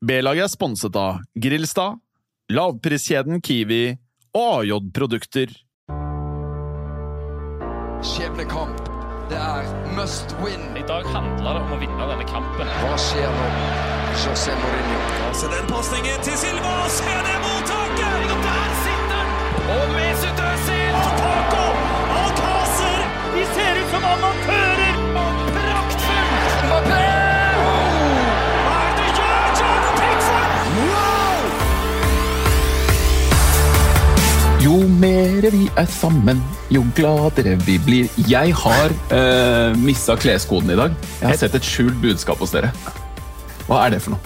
B-laget sponset av Grillstad, lavpriskjeden Kiwi og AJ-produkter. Skjebnekamp. Det must win. I dag handler det om å vinne denne kampen. Hva skjer nå? José Mourinho. Så den passningen til Silva, se det mottaket! Og der sitter den! Og Mesut Özil! Paco! Alcácer! De ser ut som amatører! Og praktfull! Mbappé! Hva det gjør, Jordan Pickford? Wow! Jo mer vi sammen, jo gladere vi blir. Jeg har mistet kleskoden i dag. Jeg har sett et skjult budskap hos dere. Hva det for noe?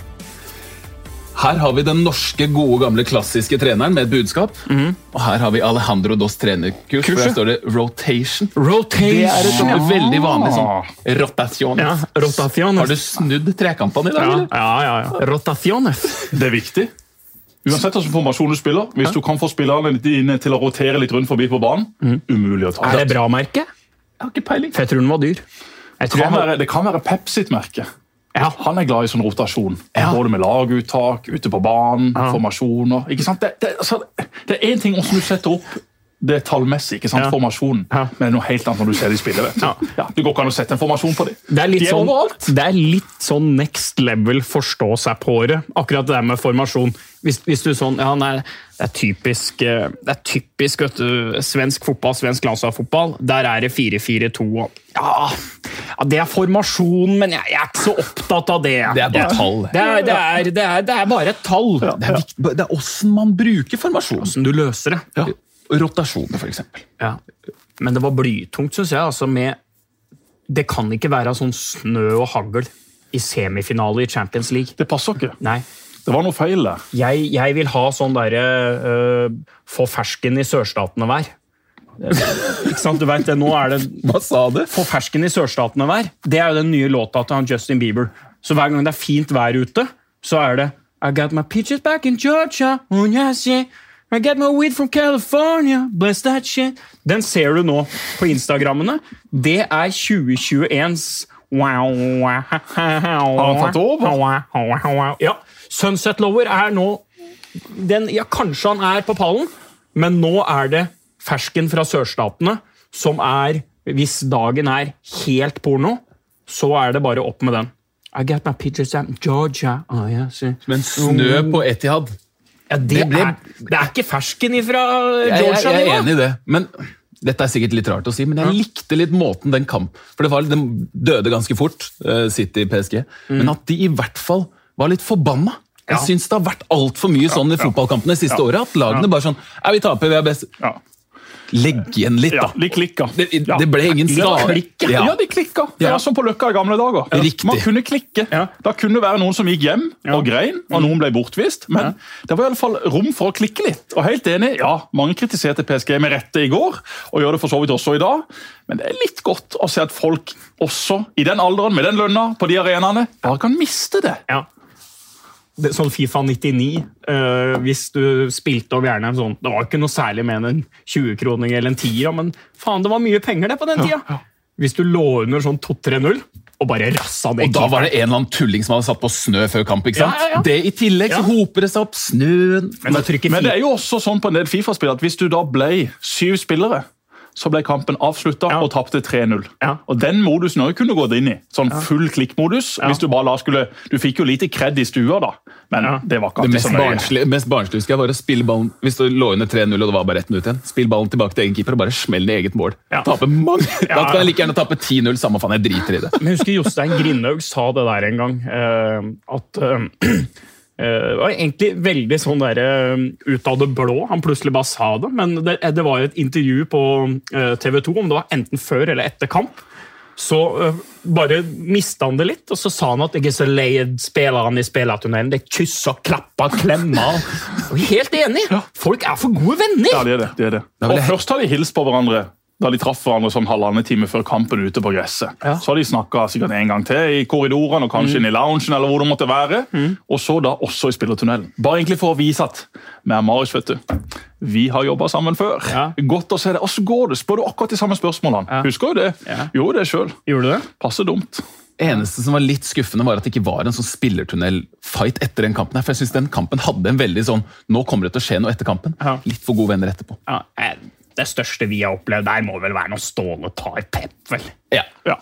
Her har vi den norske, gode, gamle, klassiske treneren med et budskap. Og her har vi Alejandro Dos trenerkurs, for der står det rotation. Det et veldig vanlig sånn rotasjones. Ja, rotaciones. Har du snudd trekampene i dag, eller? Ja. Rotaciones. Det viktig. Uansett hvilken formasjon du spiller, hvis du kan få spillerne dine til å rotere litt rundt forbi på banen, umulig å ta. Det bra merke? Jeg har ikke peiling. For jeg tror den var dyr. Det kan være Pep sitt merke. Ja. Han glad i sånn rotasjon. Både med laguttak, ute på banen, formasjoner. Ikke sant? Det en ting også du setter opp det tallmessig, ikke sant? Formasjonen. Men det noe helt annet når du ser de spiller, vet du. Det går ikke an å sette en formasjon på dem. Det litt de sånn, overalt. Det litt sånn next level forstå seg på det. Akkurat det med formasjon. Hvis du sånn, det typisk, vet du, svensk fotball, svensk landslagsfotball. Der det 4-4-2. Ja, det formasjon, men jeg ikke så opptatt av det. Det bare tall. Det bare et tall. Det viktig. Det hvordan man bruker formasjon. Hvordan du løser det. Rotasjoner, for eksempel. Ja. Men det var blytungt, synes jeg. Altså det kan ikke være sånn snø og hagl i semifinale i Champions League. Det passer ikke. Nei. Det var noe feil der. Jeg vil ha sånn få fersken i sørstatene vær. Ikke sant, du vet det, nå det... Hva sa du? Få fersken i sørstatene vær. Det jo den nye låta til han Justin Bieber. Så hver gang det fint vær ute, så det I got my peaches back in Georgia, oh yes, yeah. I get my weed from California, bless that shit. Den ser du nå på Instagrammene. Det 2021s wow. Har han tatt over? Ja, Sunset Lover nå kanskje han på pallen, men nå det fersken fra sørstatene som hvis dagen helt porno, så det bare opp med den. I got my pictures at Georgia. Oh, yes. Men snø på Etihad. Ja, det ikke fersken ifra Georgia. Jeg enig i det, men dette sikkert litt rart å si, men jeg likte litt måten den kamp, for den døde ganske fort, City PSG, men at de i hvert fall var litt forbanna. Jeg synes det har vært alt for mye sånn i fotballkampene siste året, at lagene bare sånn, vi taper, vi best. Legg igjen litt, da. De klikka. Det ble ingen skade. Ja, de klikka. Det var som på Løkka i gamle dager. Riktig. Man kunne klikke. Da kunne det være noen som gikk hjem og grein, og noen ble bortvist, men det var i alle fall rom for å klikke litt. Og helt enig, mange kritiserte PSG med rette i går, og gjør det for så vidt også i dag, men det litt godt å se at folk også, i den alderen, med den lønna, på de arenaene, bare kan miste det. Ja. Sånn FIFA 99, hvis du spilte over gjerne en sånn, det var ikke noe særlig med en 20-kroning eller en 10, men faen, det var mye penger det på den tida. Hvis du lå under sånn 2-3-0, og bare rassa det. Og da var det en eller annen tulling som hadde satt på snø før kamp, ikke sant? Ja. Det i tillegg så hoper det seg opp snøen. Men det jo også sånn på en del FIFA-spill, at hvis du da ble 7 spillere, så ble kampen avsluttet og tappte 3-0. Og den modusen har jo kunnet gått inn i. Sånn full klikkmodus. Hvis du bare du fikk jo lite kredd i stua da, men det var ikke alltid så nøye. Det mest barnslige husker jeg var å spille ballen, hvis du lå under 3-0 og det var bare 1 minutt igjen, spill ballen tilbake til egen keeper og bare smell i eget mål. Tape mange. Da kan jeg like gjerne tape 10-0, samme faen, jeg driter i det. Men jeg husker Jostein Grindhaug sa det der en gang, at... det var egentlig veldig sånn der ut av det blå, han plutselig bare sa det, men det var et intervju på TV 2, om det var enten før eller etter kamp, så bare mistet han det litt, og så sa han at jeg så lei spillerne i spillertunnelen, det kysser, klapper, klemmer, og helt enig, folk for gode venner. Ja, det det. Og først har de hilst på hverandre, da de traff hverandre sånn 1,5 time før kampen ute på gresset. Så har de snakket sikkert en gang til i korridorene, og kanskje inn i loungen, eller hvor det måtte være, og så da også i spillertunnelen. Bare egentlig for å vise at med Marius, vet du, vi har jobbet sammen før. Godt å se det. Og så går det, spør du akkurat de samme spørsmålene. Husker du det? Gjorde det selv. Gjorde du det? Passer dumt. Eneste som var litt skuffende var at det ikke var en sånn spillertunnel-fight etter den kampen her, for jeg synes den kampen hadde en veldig sånn, nå kommer det til å skje noe etter kampen. Litt for gode venner etterpå. Ja, det største vi har opplevd der må vel være når Ståle tar Pep, vel? Ja.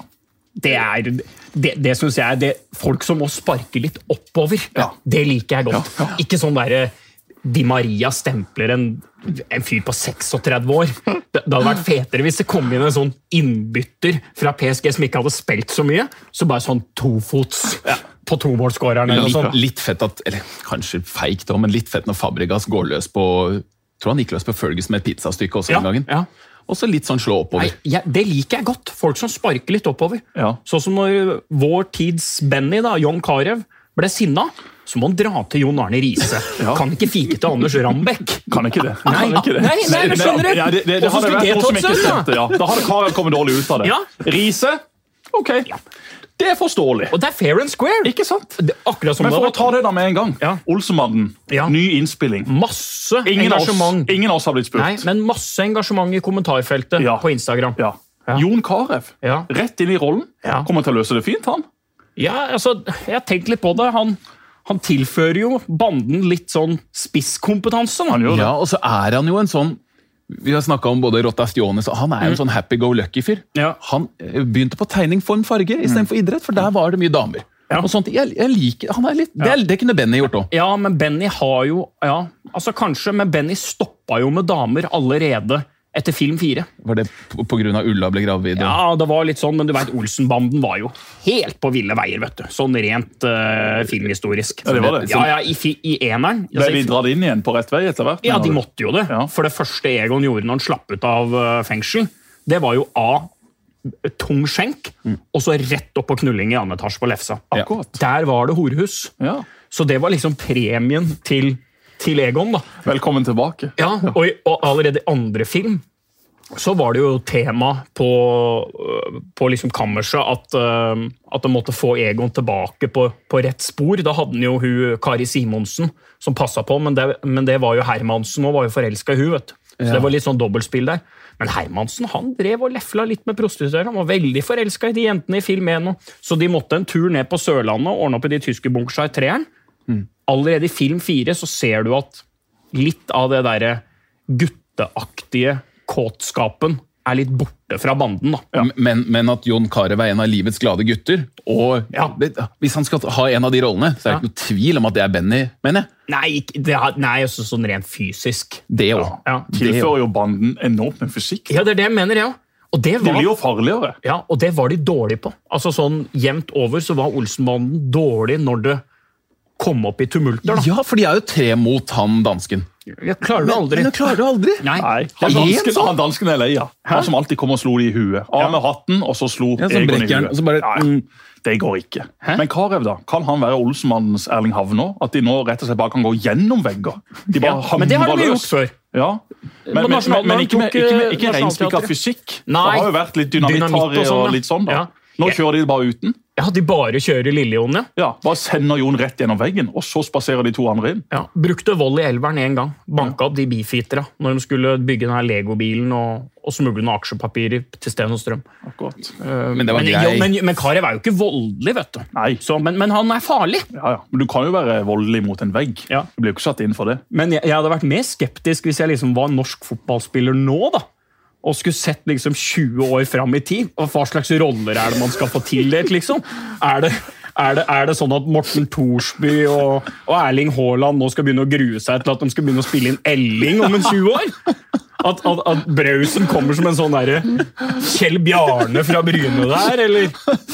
Det synes jeg det folk som må sparke litt oppover. Det liker jeg godt. Ikke sånn der Di Maria stempler en fyr på 36 år. Det hadde vært fetere hvis det kom inn en sånn innbytter fra PSG som ikke hadde spilt så mye, så bare sånn tofots på tomålsskåreren. Litt fett at, eller kanskje feigt da, men litt fett når Fabregas går løs på, tror han gikk løs på Ferguson med et pizzastykke også en gangen. Og så litt sånn slå oppover. Nei, det liker jeg godt. Folk som sparker litt oppover. Sånn som når vår tids Benny, da, John Carew, ble sinna, så må han dra til Jon Arne Riise. Kan ikke fike til Anders Rambekk. Kan ikke det. Nei, men skjønner du? Det hadde vært noe som ikke stemte, Da hadde Carew kommet dårlig ut av det. Riise, ok. Det er forståelig. Og det er fair and square. Ikke sant? Akkurat som men for å ta det da med en gang. Olsenmannen, ny innspilling. Masse engasjement. Ingen av oss har blitt spurt. Nei, men masse engasjement i kommentarfeltet på Instagram. Jon Carew, rett inn i rollen. Kommer til å løse det fint, han. Ja, altså, jeg har tenkt litt på det. Han tilfører jo banden litt sånn spisskompetanse. Han gjør det. Ja, og så er han jo en sånn, vi har snakket om både Rotastione, så han er jo en sånn happy-go-lucky-fyr. Han begynte på tegning for en farge i stedet for idrett, for der var det mye damer. Og sånt, jeg liker, han er litt, det kunne Benny gjort også. Ja, men Benny har jo, altså kanskje, men Benny stoppet jo med damer allerede etter film 4. Var det på grunn av Ulla ble gravid? Ja, det var litt sånn, men du vet, Olsenbanden var jo helt på ville veier, vet du. Sånn rent filmhistorisk. Ja, det var det. Ja, i eneren. Ble de dratt inn igjen på rett vei etter hvert? Ja, de måtte jo det. For det første Egon gjorde når han slapp ut av fengsel, det var jo tung skjenk, og så rett opp på knulling i annen etasje på Lefsa. Der var det horehus. Så det var liksom premien til Egon, da. Velkommen tilbake. Ja, og allerede i andre film så var det jo tema på liksom kammerset at de måtte få Egon tilbake på rett spor. Da hadde han jo Kari Simonsen som passet på, men det var jo Hermansen, og var jo forelsket i hun, vet du. Så det var litt sånn dobbeltspill der. Men Hermansen, han drev og lefla litt med prostituere. Han var veldig forelsket i de jentene i film 1. Så de måtte en tur ned på Sørlandet og ordne opp i de tyske bunkersa i 3'eren. Allerede i film 4 så ser du at litt av det der gutteaktige kåtskapen er litt borte fra banden, da. Men at Jon Carew er en av livets glade gutter, og hvis han skal ha en av de rollene, så er det ikke noe tvil om at det er Benny, mener jeg. Nei, også sånn rent fysisk. Det også. Tilfører jo banden enormt med fysikk. Ja, det er det jeg mener, Og det blir jo farligere. Ja, og det var de dårlige på. Altså sånn jevnt over så var Olsenbanden dårlig når det kom opp i tumulter, da. Ja, for de er jo 3 mot han dansken. Jeg klarer det aldri. Men klarer du aldri? Nei. Han dansken er lei, Han som alltid kom og slo de i huet. Av med hatten, og så slo Egon i huet. Bare, det går ikke. Men Carew da, kan han være Olsenmannens Erling Havner? At de nå rett og slett bare kan gå gjennom vegger? De bare men det har de gjort før. Ja, men ikke reinspikket fysikk. Det har jo vært litt dynamitt og litt sånn da. Nå kjører de bare uten. Ja, de bare kjører Lille-Jon, bare sender Jon rett gjennom veggen, og så spaserer de 2 andre inn. Ja, brukte vold i elveren en gang. Banket opp de beefeatere når de skulle bygge denne Lego-bilen og smugle noen aksjepapirer til Sten og Strøm. Akkurat. Men det var grei. Men Carew er jo ikke voldelig, vet du. Nei. Så, men han er farlig. Ja. Men du kan jo være voldelig mot en vegg. Du blir jo ikke satt inn for det. Men jeg hadde vært mer skeptisk hvis jeg liksom var norsk fotballspiller nå, da. Og skulle sett liksom 20 år fram i tid, og hva slags roller er det man skal få tildelt, liksom? Er det sånn at Morten Thorsby og Erling Haaland nå skal begynne å grue seg til at de skal begynne å spille inn Elling om en 20 år? At Brausen kommer som en sånn der Kjell Bjarne fra Bryne der, eller?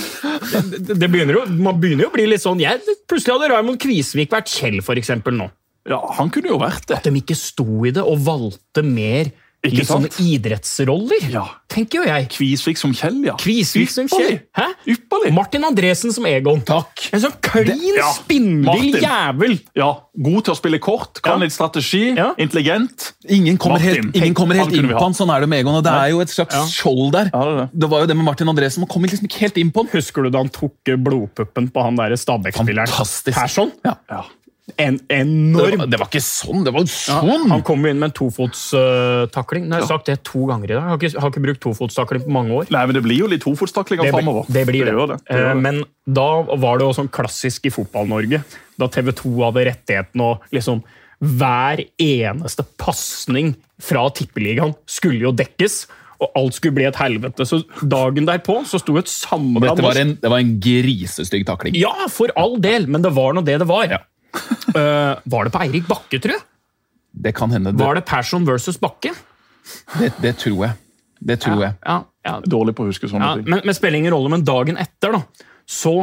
Man begynner jo å bli litt sånn, plutselig hadde Raymond Kvisvik vært Kjell, for eksempel, nå. Ja, han kunne jo vært det. At de ikke sto i det og valgte mer litt sånne idrettsroller, tenker jo jeg. Kvisvik som Kjell, Kvisvik som Kjell. Hæ? Ypperlig. Martin Andresen som Egon. Takk. En sånn klin, spinnvill jævel. Ja, god til å spille kort, kan litt strategi, intelligent. Ingen kommer helt inn på han, sånn er det med Egon, og det er jo et slags skjold der. Det var jo det med Martin Andresen, man kommer liksom ikke helt inn på han. Husker du da han tok blodpuppen på han der Stabæk-spilleren? Fantastisk. Persson? Ja. enorm. Det var ikke sånn, det var sånn! Han kom inn med en tofotstakling. Nå har jeg sagt det 2 ganger i dag. Jeg har ikke brukt tofotstakling på mange år. Nei, men det blir jo litt tofotstaklinger fremover. Det blir det. gjør det. Men da var det også sånn klassisk i fotball-Norge, da TV 2 hadde rettigheten og liksom hver eneste passning fra tippeligaen skulle jo dekkes, og alt skulle bli et helvete. Så dagen derpå så sto et samlet... Det var en grisestygg takling. Ja, for all del, men det var nå det var. Ja. Var det på Eirik Bakke, tror jeg? Det kan hende. Var det Persson versus Bakke? Det tror jeg. Det tror jeg. Ja. Dårlig på å huske sånne ting. Men spiller ingen rolle, men dagen etter da, så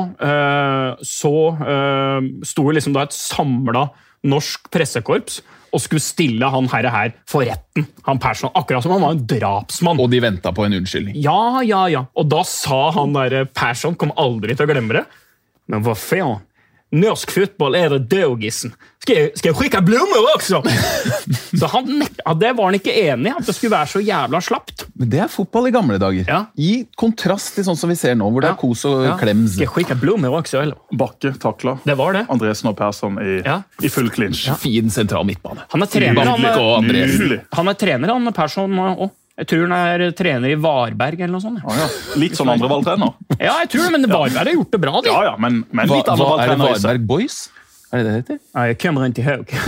sto liksom da et samlet norsk pressekorps og skulle stille han her for retten, han Persson, akkurat som han var en drapsmann. Og de ventet på en unnskyldning. Ja. Og da sa han der, Persson kom aldri til å glemme det. Men hva faen? Norsk fotball det døgissen. Skal jeg skicka blommer også? Så det var han ikke enig i, at det skulle være så jævla slappt. Men det fotball i gamle dager. Ja. I kontrast til sånn som vi ser nå, hvor det kos og klems. Skal jeg skicka blommer også, eller? Bakke takla. Det var det. Andresen og Persson i full clinch. Fin sentral midtbane. Han trener, Nydelig. Trener, han Persson også. Jeg tror han trener i Varberg eller noe sånt. Ja. Litt sånn andrevalgtrener. Ja, jeg tror det, men Varberg har gjort det bra. De. Ja, men litt andrevalgtrener. Er det Varberg Boys? Er det heter? Ja, jeg kommer inn til Haug.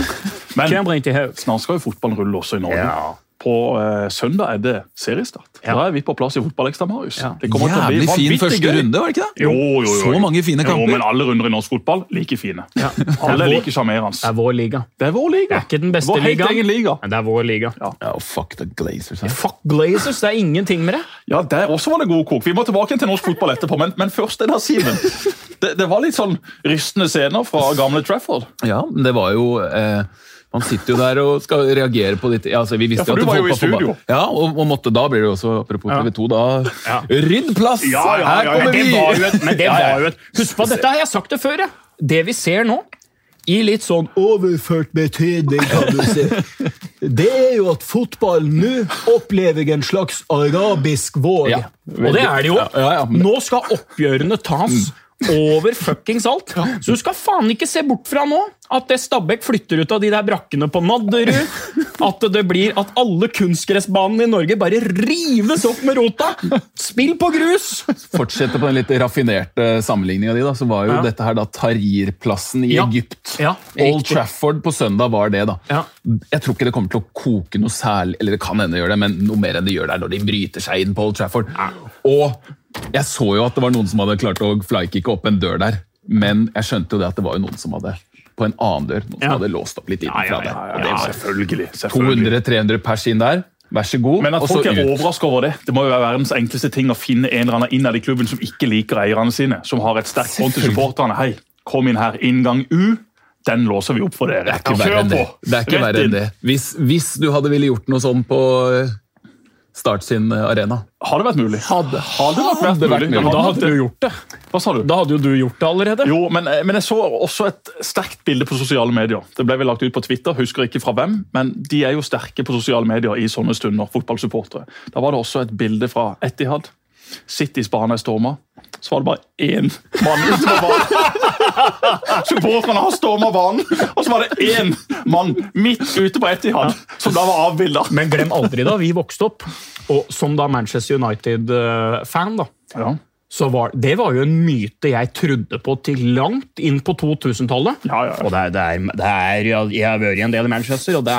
Snart skal jo fotballen rulle også i Norge. Ja. På søndag det seriestart. Da vi på plass i Fotballekstra, Marius. Ja. Det kommer til å bli fin første runde, var det ikke det? Jo. Så mange fine kamper. Jo, men alle runder i norsk fotball, like fine. Ja. Alle like charmerende. Det vår liga. Det vår liga. Det ikke den beste ligaen. Vår egen liga. Men det vår liga. Ja, fuck the Glazers. Fuck Glazers, det ingenting med det. Ja, der også var det god kok. Vi må tilbake til norsk fotball etterpå, men først det der, Simen. Det var litt sånn rystende scener fra gamle Trafford. Ja, men det var jo... Man sitter jo der og skal reagere på litt... Altså, vi visste for du var jo i studio. Ja, og måtte da blir det også, apropos TV 2, da... Rydd plass! Her kommer vi! Men det var jo et... Husk på, dette har jeg sagt det før, ja. Det vi ser nå, i litt sånn overført betydning, kan du se, det jo at fotball nå opplever en slags arabisk vår. Ja, og det det jo. Nå skal oppgjørene tas over fuckings alt. Så du skal faen ikke se bort fra nå at det Stabæk flytter ut av de der brakkene på Nadderud, at det blir at alle kunstgressbanene i Norge bare rives opp med rota. Spill på grus! Fortsette på den litt raffinerte sammenligningen av de da, så var jo dette her da Tahrir-plassen i Egypt. Old Trafford på søndag var det da. Jeg tror ikke det kommer til å koke noe særlig, eller det kan hende gjøre det, men noe mer enn det gjør der når de bryter seg inn på Old Trafford. Og jeg så jo at det var noen som hadde klart å flykicke opp en dør der, men jeg skjønte jo det at det var jo noen som hadde på en annen dør, noen som hadde låst opp litt innenfra der. Ja, selvfølgelig. 200-300 pers inn der, vær så god. Men at folk overrasket over det må jo være verdens enkleste ting å finne en eller annen innad i klubben som ikke liker eierne sine, som har et sterkt bånd til supporterne. Hei, kom inn her, inngang U, den låser vi opp for dere. Det er ikke verre enn det. Det er ikke verre enn det. Hvis du hadde ville gjort noe sånn på Start sin arena. Har det vært mulig? Hadde vært mulig. Ja, da hadde du gjort det. Hva sa du? Da hadde jo du gjort det allerede. Jo, men jeg så også et sterkt bilde på sosiale medier. Det ble vel lagt ut på Twitter, husker ikke fra hvem, men de jo sterke på sosiale medier i sånne stunder, fotballsupportere. Da var det også et bilde fra Etihad. Citys bane storma. Så var det bare én mann ute på banen. Supporterne har stormet banen, og så var det én mann midt ute på Etihad, som da var avbildet. Men glem aldri da vi vokste opp, og som da Manchester United-fan da, så det var jo en myte jeg trodde på til langt inn på 2000-tallet. Og jeg har vært i en del i Manchester, og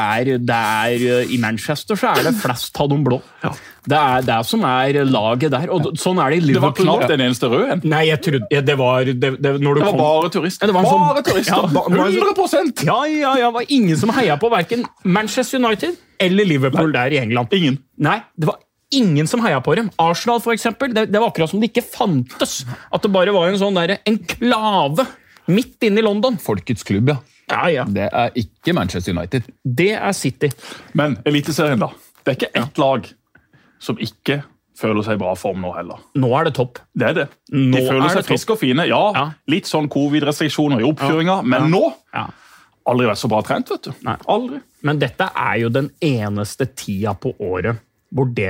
i Manchester så det flest av de blå. Det det som laget der, og sånn det i Liverpool. Det var knapt den eneste røde? Nei, jeg trodde, det var bare turister. Bare turister, 100%! Ja, det var ingen som heia på hverken Manchester United eller Liverpool der i England. Ingen? Nei, det var ingen som heia på dem. Arsenal for eksempel, det var akkurat som det ikke fantes. At det bare var en sånn der enklave midt inne i London. Folkets klubb, ja. Det ikke Manchester United. Det City. Men Eliteserien da, det ikke ett lag som ikke føler seg i bra form nå heller. Nå det topp. Det det. De føler seg friske og fine. Ja, litt sånn covid-restriksjoner i oppkjøringa, men nå aldri vært så bra trent, vet du. Nei. Aldri. Men dette jo den eneste tida på året hvor det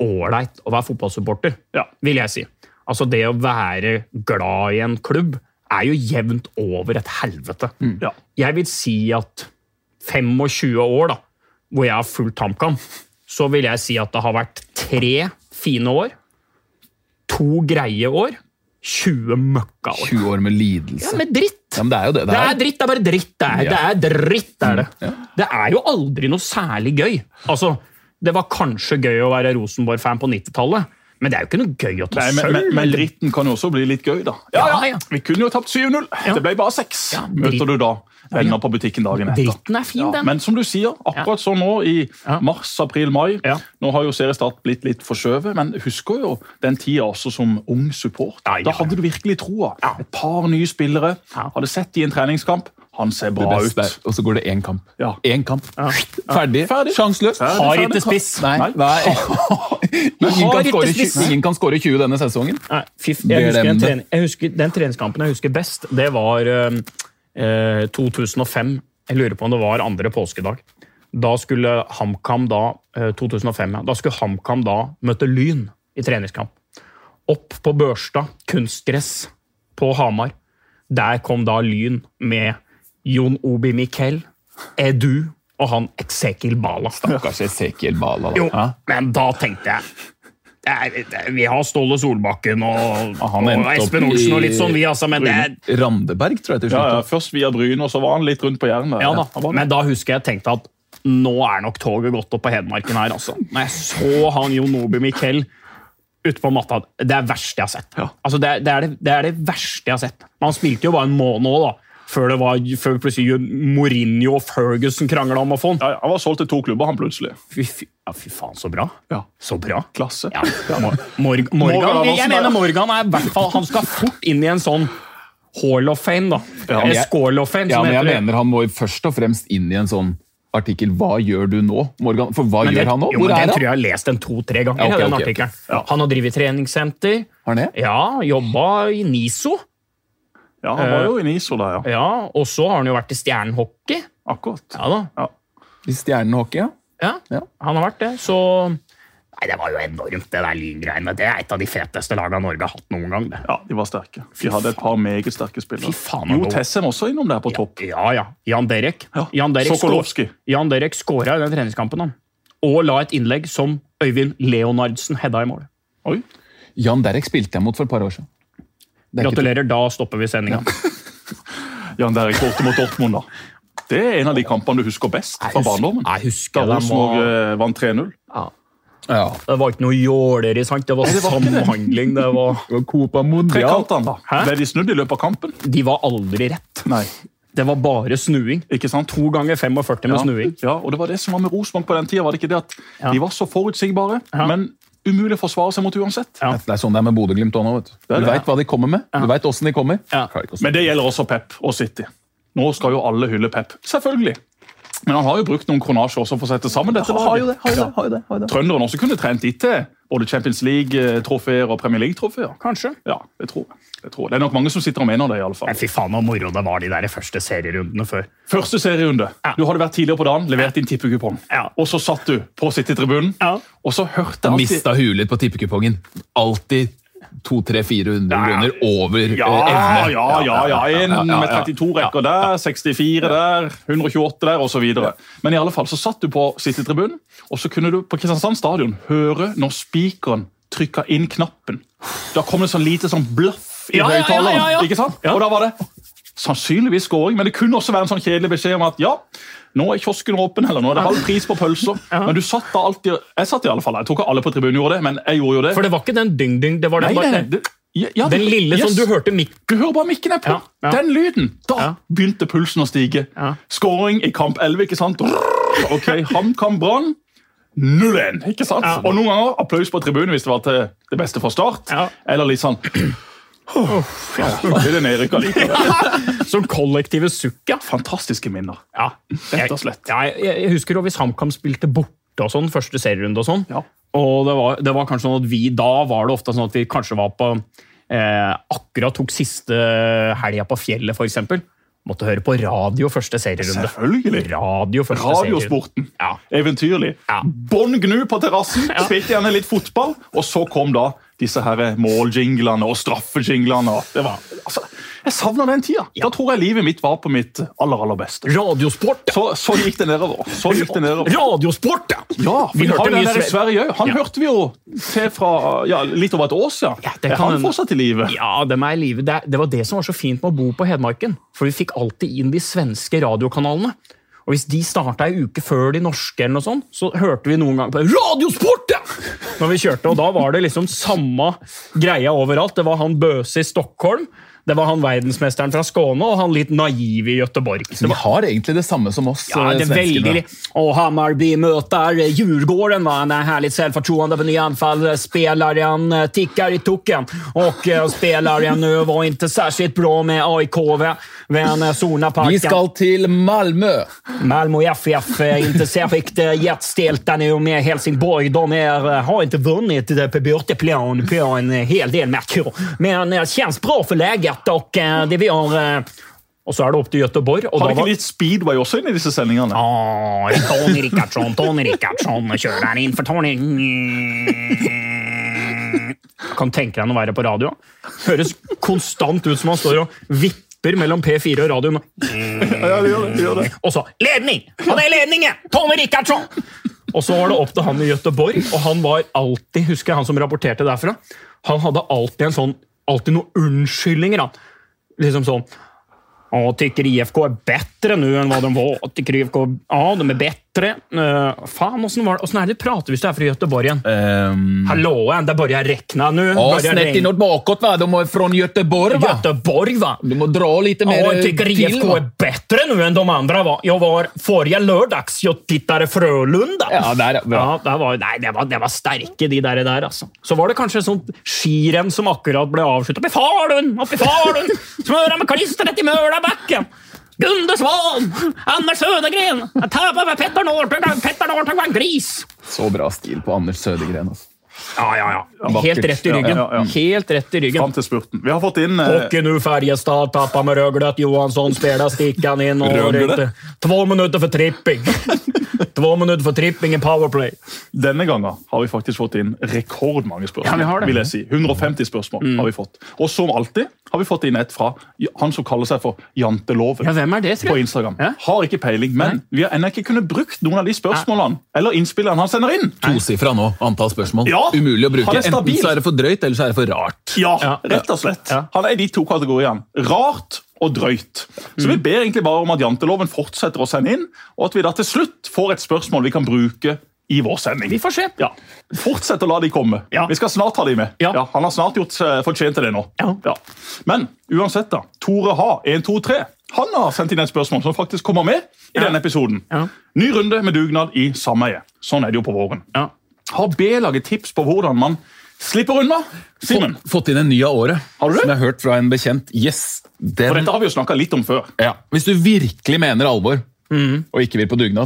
ålreit å være fotballsupporter, vil jeg si. Altså det å være glad i en klubb jo jevnt over et helvete. Ja. Jeg vil si at 25 år da, hvor jeg har fulgt HamKam, så vil jeg si at det har vært 3 fine år, 2 greie år, 20 møkka år. 20 år med lidelse. Ja, med dritt. Ja, men det er jo det. Det er dritt, det er bare dritt. Det er dritt, det er det. Ja. Det er jo aldri noe særlig gøy. Altså, det var kanskje gøy å være Rosenborg-fan på 90-tallet, men det er jo ikke noe gøy å ta sølv. Men dritten kan jo også bli litt gøy, da. Ja. Vi kunne jo tapt 7-0. Det ble bare 6. Ja, Møter du da venner på butikken dagen etter. Dritten er fin, den. Men som du sier, akkurat sånn nå i mars, april, mai, nå har jo seriestart blitt litt forskjøvet, men husker jo den tida også som ung support. Da hadde du virkelig troa. Et par nye spillere, hadde sett i en treningskamp, han ser bra ut. Og så går det 1 kamp. Ja. 1 kamp. Ferdig. Sjanseløs. Har ikke spiss. Nei. Ingen kan skåre 20 denne sesongen. Nei, jeg husker den treningskampen jeg husker best, det var 2005. Jeg lurer på om det var andre påskedag. Da skulle HamKam møte Lyn i treningskamp. Opp på Børstad, kunstgress på Hamar. Der kom da Lyn med Jon Obi Mikel, Edu og han Ezekiel Bala. Stakkars Ezekiel Bala. Da. Jo, men da tenkte jeg vi har Ståle Solbakken og Espen Olsen og litt sånn, vi altså, men det Randeberg, tror jeg til slutt. Ja, først via Bryn, og så var han litt rundt på Jæren. Ja da, men da husker jeg tenkte at nå nok toget gått opp på Hedmarken her, altså. Når jeg så han Jon Obi Mikel ute på matta, det er verste jeg har sett. Ja. Altså, det er det verste jeg har sett. Man spilte jo bare en måned nå, da. Før plutselig Mourinho og Ferguson kranglet om å få han. Ja, han var solgt til 2 klubber, han plutselig. Fy faen, så bra. Ja. Så bra. Klasse. Ja. Morgan, jeg mener Morgan er i hvert fall, han skal fort inn i en sånn Hall of Fame, da. Skål of Fame, men jeg mener han må først og fremst inn i en sånn artikkel, hva gjør du nå, Morgan? For hva gjør han nå? Hvor er han? Den tror jeg har lest den 2-3 ganger, den artikkelen. Ja. Han har drivet treningssenter. Har han det? Ja, jobbet i Niso. Ja, han var jo i Niso da, ja. Ja, og så har han jo vært i Stjernehockey. Akkurat. Ja da. Ja. I Stjernehockey, ja. Han har vært det, så... Nei, det var jo enormt, det der Lyn-greiene. Det er et av de feteste lagene Norge har hatt noen gang, det. Ja, de var sterke. De hadde et par meget sterke spillere. Fy faen. Jo Tessem også innom der på topp. Ja. Jan Derek. Ja. Sokolovski. Jan Derek skåret i den treningskampen, han. Og la et innlegg som Øyvind Leonardsen hedda i mål. Oi. Jan Derek spilte jeg mot for et par år siden. Gratulerer, da stopper vi sendingen. Jan Derek borte mot Dortmund, da. Det er en av de kampene du husker best fra barndommen. Jeg husker da Rosenborg vant 3-0. Ja. Det var ikke noe jåleri, sant? Det var samhandling, det var Copa Mundial. Trekantene, da. Ble de snudd i løpet av kampen? De var aldri rett. Nei. Det var bare snuing. Ikke sant? 2 ganger 45 med snuing. Ja, og det var det som var med Rosenborg på den tiden, var det ikke det at de var så forutsigbare, men umulig å forsvare seg mot uansett. Ja. Det er sånn det er med Bodø-Glimt også nå, vet du. Du vet hva de kommer med, du vet hvordan de kommer. Ja. Men det gjelder også Pep og City. Nå skal jo alle hylle Pep. Selvfølgelig. Men han har jo brukt noen kronasjer også for å sette sammen dette. Har jo det. Trønderen også kunne trent dit til både Champions League-trofeer og Premier League-trofeer. Kanskje. Ja, det tror jeg. Det er nok mange som sitter og mener det i alle fall. Men fy faen og moro det var de der første serierundene før. Første serierunde. Ja. Du hadde vært tidligere på dagen, levert din tippekupong. Ja. Og så satt du på City-tribunen, og så hørte han mistet hulet på tippekupongen. Alltid 200-400 kroner over evne. Ja. En med 32 rekker der, 64 der, 128 der, og så videre. Men i alle fall så satt du på City-tribunen, og så kunne du på Kristiansand stadion høre når spikeren trykket inn knappen. Da kom det sånn lite sånn bløff i høyttaleren, ikke sant? Og da var det sannsynligvis scoring, men det kunne også være en sånn kjedelig beskjed om at nå er kiosken åpen, eller nå er det halv pris på pølser. Men du satt da alltid... Jeg satt i alle fall, jeg tror ikke alle på tribunen gjorde det, men jeg gjorde jo det. For det var ikke den dyng-dyng, det var den lille som du hørte mikken. Du hører bare mikken er på. Den lyden. Da begynte pulsen å stige. Scoring i kamp 11, ikke sant? Ok, HamKam Brann. 0-1, ikke sant? Og noen ganger applaus på tribunen hvis det var til det beste fra start. Eller litt sånn... det nedrykket likevel. Som kollektive sukk, Fantastiske minner. Rett og slett. Jeg husker jo hvis HamKam spilte borte og sånn, første serierunde og sånn. Og det var kanskje sånn at da var det ofte sånn at vi kanskje var på akkurat tok siste helga på fjellet, for eksempel. Måtte høre på radio første serierunde. Selvfølgelig. Radiosporten. Eventyrlig. Bånn gnu på terrassen, spilte gjerne litt fotball, og så kom da disse her måljinglene og straffejinglene. Det var, Jeg savner den tida. Da tror jeg livet mitt var på mitt aller beste. Radiosport, Så gikk det nedover. Radiosport, ja! Ja, for vi hørte har den mye der i Sverige også. Han Ja. hørte vi jo til fra litt over et år siden. Ja, det er kan han hende. fortsatt i live? Ja, de er i live. Det var det som var så fint med å bo på Hedmarken. For vi fikk alltid inn de svenske radiokanalene. Og hvis de startet en uke før de norske, eller noe sånt, så hørte vi noen ganger på Radiosport! Ja! Når vi kjørte, og da var det liksom samme greia overalt. Det var han Bøse i Stockholm, det var han verdensmesteren fra Skåne, og han litt naiv i Göteborg. Så vi har egentlig det samme som oss, Ja, det är svenskene. väldigt. Och Hammarby möter Djurgården, va? En härligt självförtroende på ny anfall. Spelaren tickar i token. Och spelaren nu var inte särskilt bra med AIK vid Solnaparken. Vi skal til Malmö. Malmö FF är inte särskilt jättestelta nu med Helsingborg. De har inte vunnit på bortaplan på en hel del matcher. Men det känns bra för läget och det vi har... Och så är det upp till Göteborg. Och Har då det ikke litt speedway også inn i disse sendingene? Tony Rickardsson kjører der inn for Tony. Kan tenke deg å være på radio. Høres konstant ut som han står og vipper mellom P4 og radioen. Ja, det gjør det. Og så, ledning! Han er ledningen! Tony Rickardsson! Og så var det opp til han i Göteborg, og han var alltid, husker jeg han som rapporterte derfra, han hadde alltid noen unnskyldninger. Han. Liksom sånn, tycker IFK är bättre nu än vad de var. Tycker IFK, de är bättre. Fan, åssen är det pratar vi så här för Göteborg igen? Hallå, det börjar räkna nu. Snett inåt bakåt, va? De är från Göteborg, va? Göteborg, va? Du må dra lite mer Jag tycker IFK va? är bättre nu än de andra, va? Jag var förra lördags, jag tittade Frölunda. Ja, der, bra. Ja, det var sterke de der, altså. Så var det kanskje et sånt skirenn som akkurat ble avsluttet. Opp i Falun! Smøra med klistret i Mølabakken! Gunde Svan! Anders Södergren! Jeg taper med Petter Northug var en gris! Så bra stil på Anders Södergren, altså. Ja. Helt rett i ryggen. Ja. Helt rett i ryggen. Fram til spurten. Vi har fått inn... Hockey nu Färjestad, tappar med Röglet. Johansson spelar stickan in. Röglet? 2 minutter for tripping. 2 minutter for tripping i powerplay. Denne gangen har vi faktisk fått inn rekordmange spørsmål. Ja, vi har det. Vil jeg si. 150 spørsmål har vi fått. Og som alltid har vi fått inn et fra han som kaller seg for Janteloven. Ja, hvem er det, tror På jeg? Instagram. Ja? Har ikke peiling, men vi har ennå ikke kunnet brukt noen av de spørsmålene eller innspillene han sender inn. Tosifra nå, antall spørsmål. Ja, Umulig å bruke. han er stabil. Enten så er det for drøyt, eller så er det for rart. Ja, Ja. rett og slett. Ja. Han er i de to kategoriene. Rart og drøyt. Så vi ber egentlig bare om at Janteloven fortsetter å sende inn, og at vi da til slutt får et spørsmål vi kan bruke i vår sending. Vi får se. Ja. Fortsett å la de komme. Ja. Vi skal snart ha de med. Ja. Han har snart gjort fortjent til det nå. Ja. Men uansett da, Tore Ha, 123, han har sendt inn et spørsmål som faktisk kommer med i denne episoden. Ja. Ny runde med dugnad i sameie. Sånn er det jo på våren. Ja. Har B-laget tips på hvordan man slipper unna? Simen? Fått inn en ny av året, Har du det? som jeg har hørt fra en bekjent. Yes, For den... dette har vi jo snakket litt om før. Ja. Hvis du virkelig mener alvor, og ikke vil på dugnad,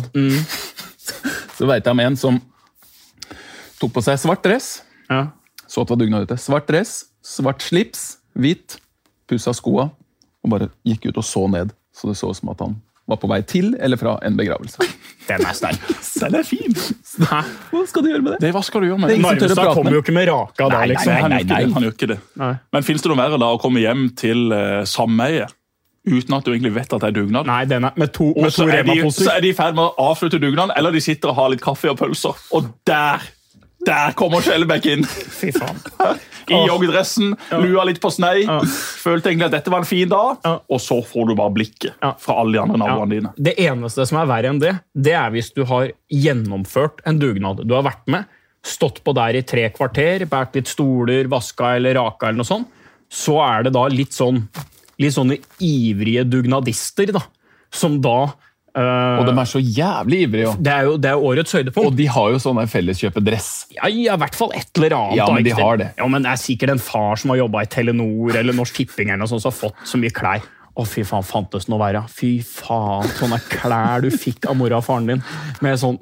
så vet jeg om en som tok på seg svart dress, Ja. så at det var dugnad ute. Svart dress, svart slips, hvit, pussa skoa, og bare gikk ut og så ned, så det så ut som at han var på vei til eller fra en begravelse. Den er sterk. Den er fin. Hæ? Hva skal du gjøre med det? Hva skal du gjøre med det? ingen som tør å Narvestad prate kommer med. jo ikke med raka da, liksom. Han gjør ikke det. Han gjør ikke det. Nei. Men finnes det noe verre da å komme hjem til sameie uten at du egentlig vet at det er dugnad? Nei, den er med to Og så er, Rema-poser. de i ferd med å avslutte dugnaden, eller de sitter og har litt kaffe og pølser. Og der kommer Skjellebekk inn. Fy faen. I joggedressen, lua litt på snei. Følte egentlig at dette var en fin dag, og så får du bare blikket fra alle de andre naboene dine. Det eneste som er verre enn det er hvis du har gjennomført en dugnad. Du har vært med, stått på der i 3 kvarter, bært litt stoler, vaska eller raka eller noe sånt. Så er det da litt sånne ivrige dugnadister da, som da Og de er så jævlig ivrige. det er jo årets høydepunkt. Og de har jo sånne felleskjøpedress. Ja, i hvert fall et eller annet. Ja, da, men de ikke sant? har det. Ja, men det er sikkert en far som har jobbet i Telenor eller Norsk Tipping eller noe sånt, som har fått så mye klær. Å, fy faen, fantes noe verre. Fy faen, sånne klær du fikk av mora og faren din. Med sånn,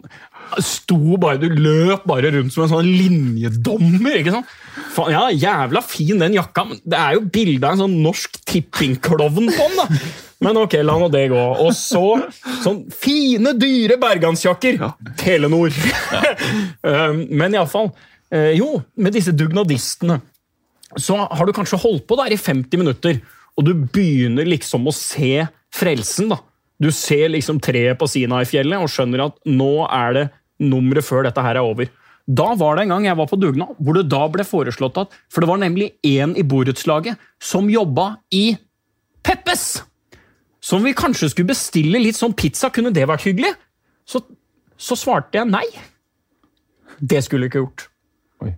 du løp bare rundt som en sånn linjedommer, ikke sant? Faen, ja, jævla fin den jakka, men det er jo bildet av en sånn Norsk Tipping-klovn på den da. Men ok, la nå det gå. Og så, sånn fine, dyre bergansjakker. Telenor. Men i alle fall, jo, med disse dugnadistene, så har du kanskje holdt på der i 50 minutter, og du begynner liksom å se frelsen, da. Du ser liksom treet på Sinai-fjellet og skjønner at nå det nummeret før dette her over. Da var det en gang jeg var på dugnad, hvor det da ble foreslått at, for det var nemlig en i borettslaget som jobbet i Peppes, som vi kanskje skulle bestille litt sånn pizza, kunne det vært hyggelig? Så svarte jeg nei. Det skulle jeg ikke gjort. Oi.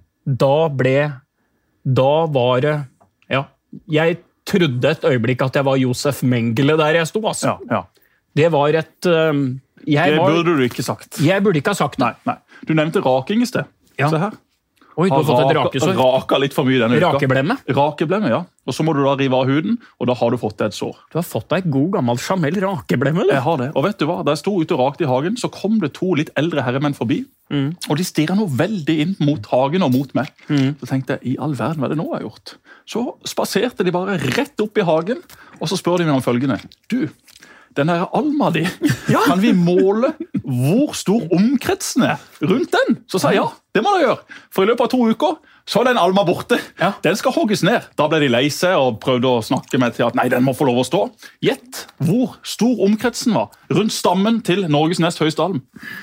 Da var det, ja, jeg trodde et øyeblikk at jeg var Josef Mengele der jeg stod, altså. Ja. Det var et... det burde du ikke sagt. Jeg burde ikke ha sagt det. Nei. Du nevnte raking i sted. Ja. Se her. Oi, du har fått et rakesår. Raka litt for mye denne uka. Rakeblemme? Rakeblemme, ja. Og så må du da rive av huden, og da har du fått et sår. Du har fått deg et god gammel Chamel rakeblemme, du. Jeg har det. Og vet du hva? Da jeg sto ute og rakte i hagen, så kom det 2 litt eldre herremenn forbi, og de stirret noe veldig inn mot hagen og mot meg. Så tenkte jeg, i all verden, hva det nå jeg har gjort? Så spaserte de bare rett opp i hagen, og så spør de meg om følgende. Du, den her alma di, kan vi måle hvor stor omkretsen rundt den? Så sa jeg, ja, det må du gjøre. For i løpet av 2 uker, så den alma borte. Ja. Den skal hogges ned. Da ble de lei seg og prøvde å snakke meg til at nei, den må få lov å stå. Gjett hvor stor omkretsen var rundt stammen til Norges nest høyeste alm.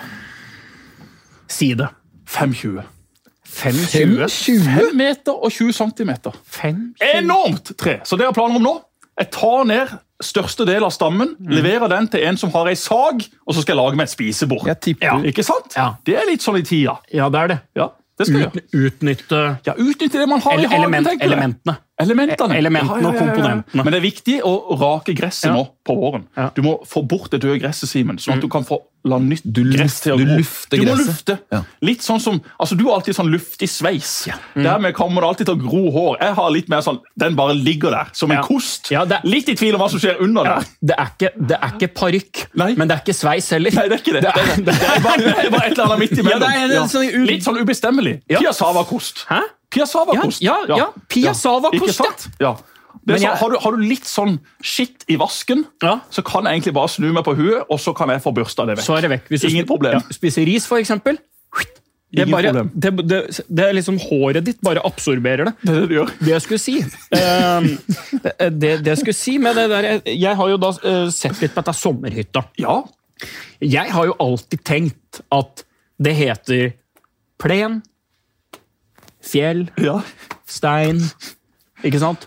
Si det. 5,20. 5,20? 5 meter og 20 centimeter. 5,20? Enormt tre! Så det har planer om nå. Jeg tar ned største del av stammen, leverer den til en som har en sag, og så skal jeg lage meg et spisebord. Jeg tipper Ikke sant? Ja. Det litt sånn i tida. Ja, det det. Ja, det skal jeg gjøre. Utnytte Utnytte det man har i hagen, tenker jeg. elementene. Elementene og komponentene. Men det viktig å rake gresset nå på våren. Ja. Du må få bort det døde gresset, Simen, sånn at du kan få la nytt gress til å du gå. lufter Du må gresset. lufte. Ja. Litt sånn som, altså du har alltid sånn luftig sveis. Dermed kommer det alltid til å gro hår. Jeg har litt mer sånn, den bare ligger der, som en kost. Ja, litt i tvil om hva som skjer under der. Det ikke parykk, Nei. men det ikke sveis heller. Nei, det ikke det. Det er bare et eller annet midt imellom. Ja, det sånn Litt sånn ubestemmelig. Ja. Piassava-kost. Hæ? Piassava-kost. Ja. Piassava-kost, Ikke sant? Ja. Det Men er sånn, har du litt sånn skitt i vasken, Ja. så kan jeg egentlig bare snu meg på huet, og så kan jeg få børsta det vekk. Så det vekk. Hvis du Ingen problem. spiser ris, for eksempel. Det, Ingen bare, problem. det liksom håret ditt bare absorberer det. Det er det du gjør. Det jeg skulle si det jeg skulle si med det der, jeg har jo da sett litt på dette sommerhytta. Ja. Jeg har jo alltid tenkt at det heter plen, fjell, Ja. stein, ikke sant?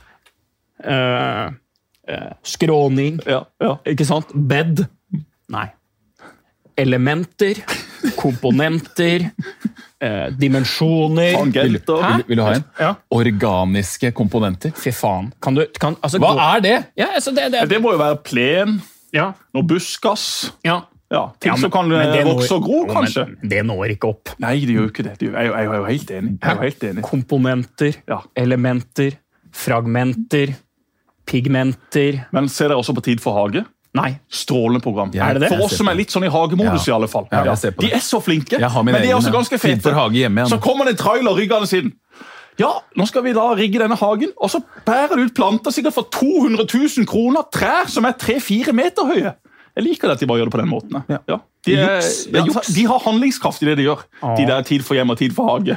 Skråning, Ja. ikke sant? Bed. Nei. Elementer, komponenter, dimensjoner. Tangenter. Hæ? Vil du ha en? Ja. Organiske komponenter. Fy faen. Altså, Hva det? Ja, altså Det må jo være plen, Ja. noe buskas, Ja. ting som kan vokse og gro, kanskje. Men det når ikke opp. Nei, det gjør jo ikke det. Jeg er jo helt enig. Komponenter, Ja. elementer, fragmenter, pigmenter. Men ser dere også på Tid for hage? Nei. Strålende program. Ja, det det? For oss som er litt sånn i hagemodus, Ja. i alle fall. Ja, jeg ser på De det. er så flinke, Jeg har min men de er egen, også ganske Tid for fete. hage hjemme igjen. Så kommer det en trailer ryggende sin. Ja, nå skal vi da rigge denne hagen, og så bærer det ut planter sikkert for 200 000 kroner, trær som er 3-4 meter høye. Jeg liker det at de bare gjør det på den måten. Ja. Ja. Det er juks. Det er juks. De har handlingskraft i det de gjør. De der Tid for hjem og Tid for hage.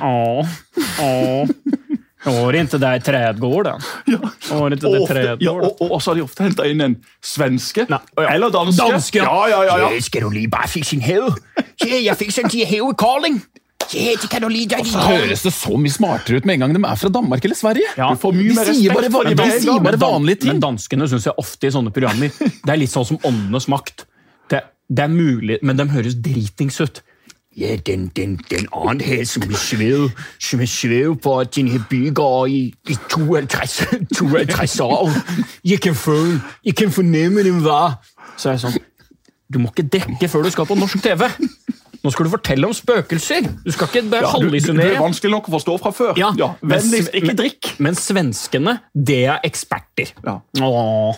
Var det inte där trädgården? Var det inte där trädgården? Og så har de ofte hentet inn en svenske, Ja. eller danske. Danske. Ja. Ska du lige bare fikse en have? Jeg fikk en have i Carling. Det kan du lige der. Så høres det så mye smartere ut med en gang de er fra Danmark eller Sverige. Ja. Du får mye De mer sier respekt for bare, dem. de sier bare vanlige ting. Men danskene synes jeg ofte i sånne programmer, det litt sånn som åndenes makt. Det mulig, men de høres dritings ut. Ja, den annen her som svev på den her bygård i 52 år. Jeg kan fornemme dem var. Så jeg sånn, du må ikke dekke før du skal på norsk TV. Nå skal du fortelle om spøkelser. Du skal ikke bare Du er hallusinere. vanskelig nok å forstå fra før. Ja, Vennligst, ikke drikk. Men svenskene, det er eksperter. Ja. Åh.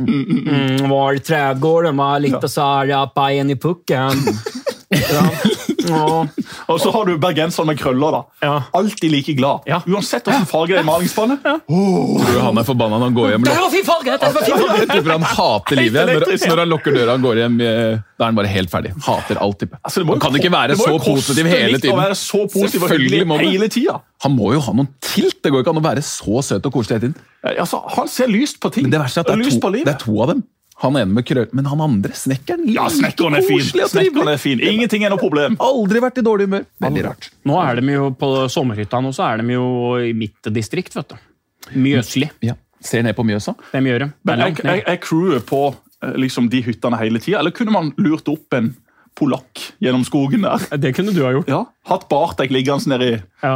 Var det trädgården var lite så här pajen i pucken. Ja. Og så har du bergenseren med krøller da. Ja. Alltid like glad. Ja. Uansett hvordan farge det er i malingsspannet. Tror du han er forbannet når han går hjem? Det var fin farge! Det var fin farge! Jeg tror han hater livet. Når han lukker døra og går hjem, da er han bare helt ferdig. Hater alt type. Altså, Han kan ikke være så positiv hele tiden. Å være så positiv og hyggelig hele tiden. Han må jo ha noen tilt. Det går ikke an å være så søt og koselig hele tiden. Altså, han ser lyst på ting. Men det verste er at det er to av dem. Han ene med krøll, men han andre, snekkeren, Ja, snekkeren er fin. Snekkeren er fin. Ingenting er noe problem. Aldri vært i dårlig humør. Veldig rart. Nå er de jo på sommerhytta nå, så er de jo i mitt distrikt, vet du. Mye østlig. Ja. Ser ned på Mjøsa. De gjør det. Men er crewet på liksom, de hyttene hele tiden? Eller kunne man lurt opp en polakk gjennom skogen der? Det kunne du ha gjort. Ja. Hatt Bartek liggende nede i... Ja.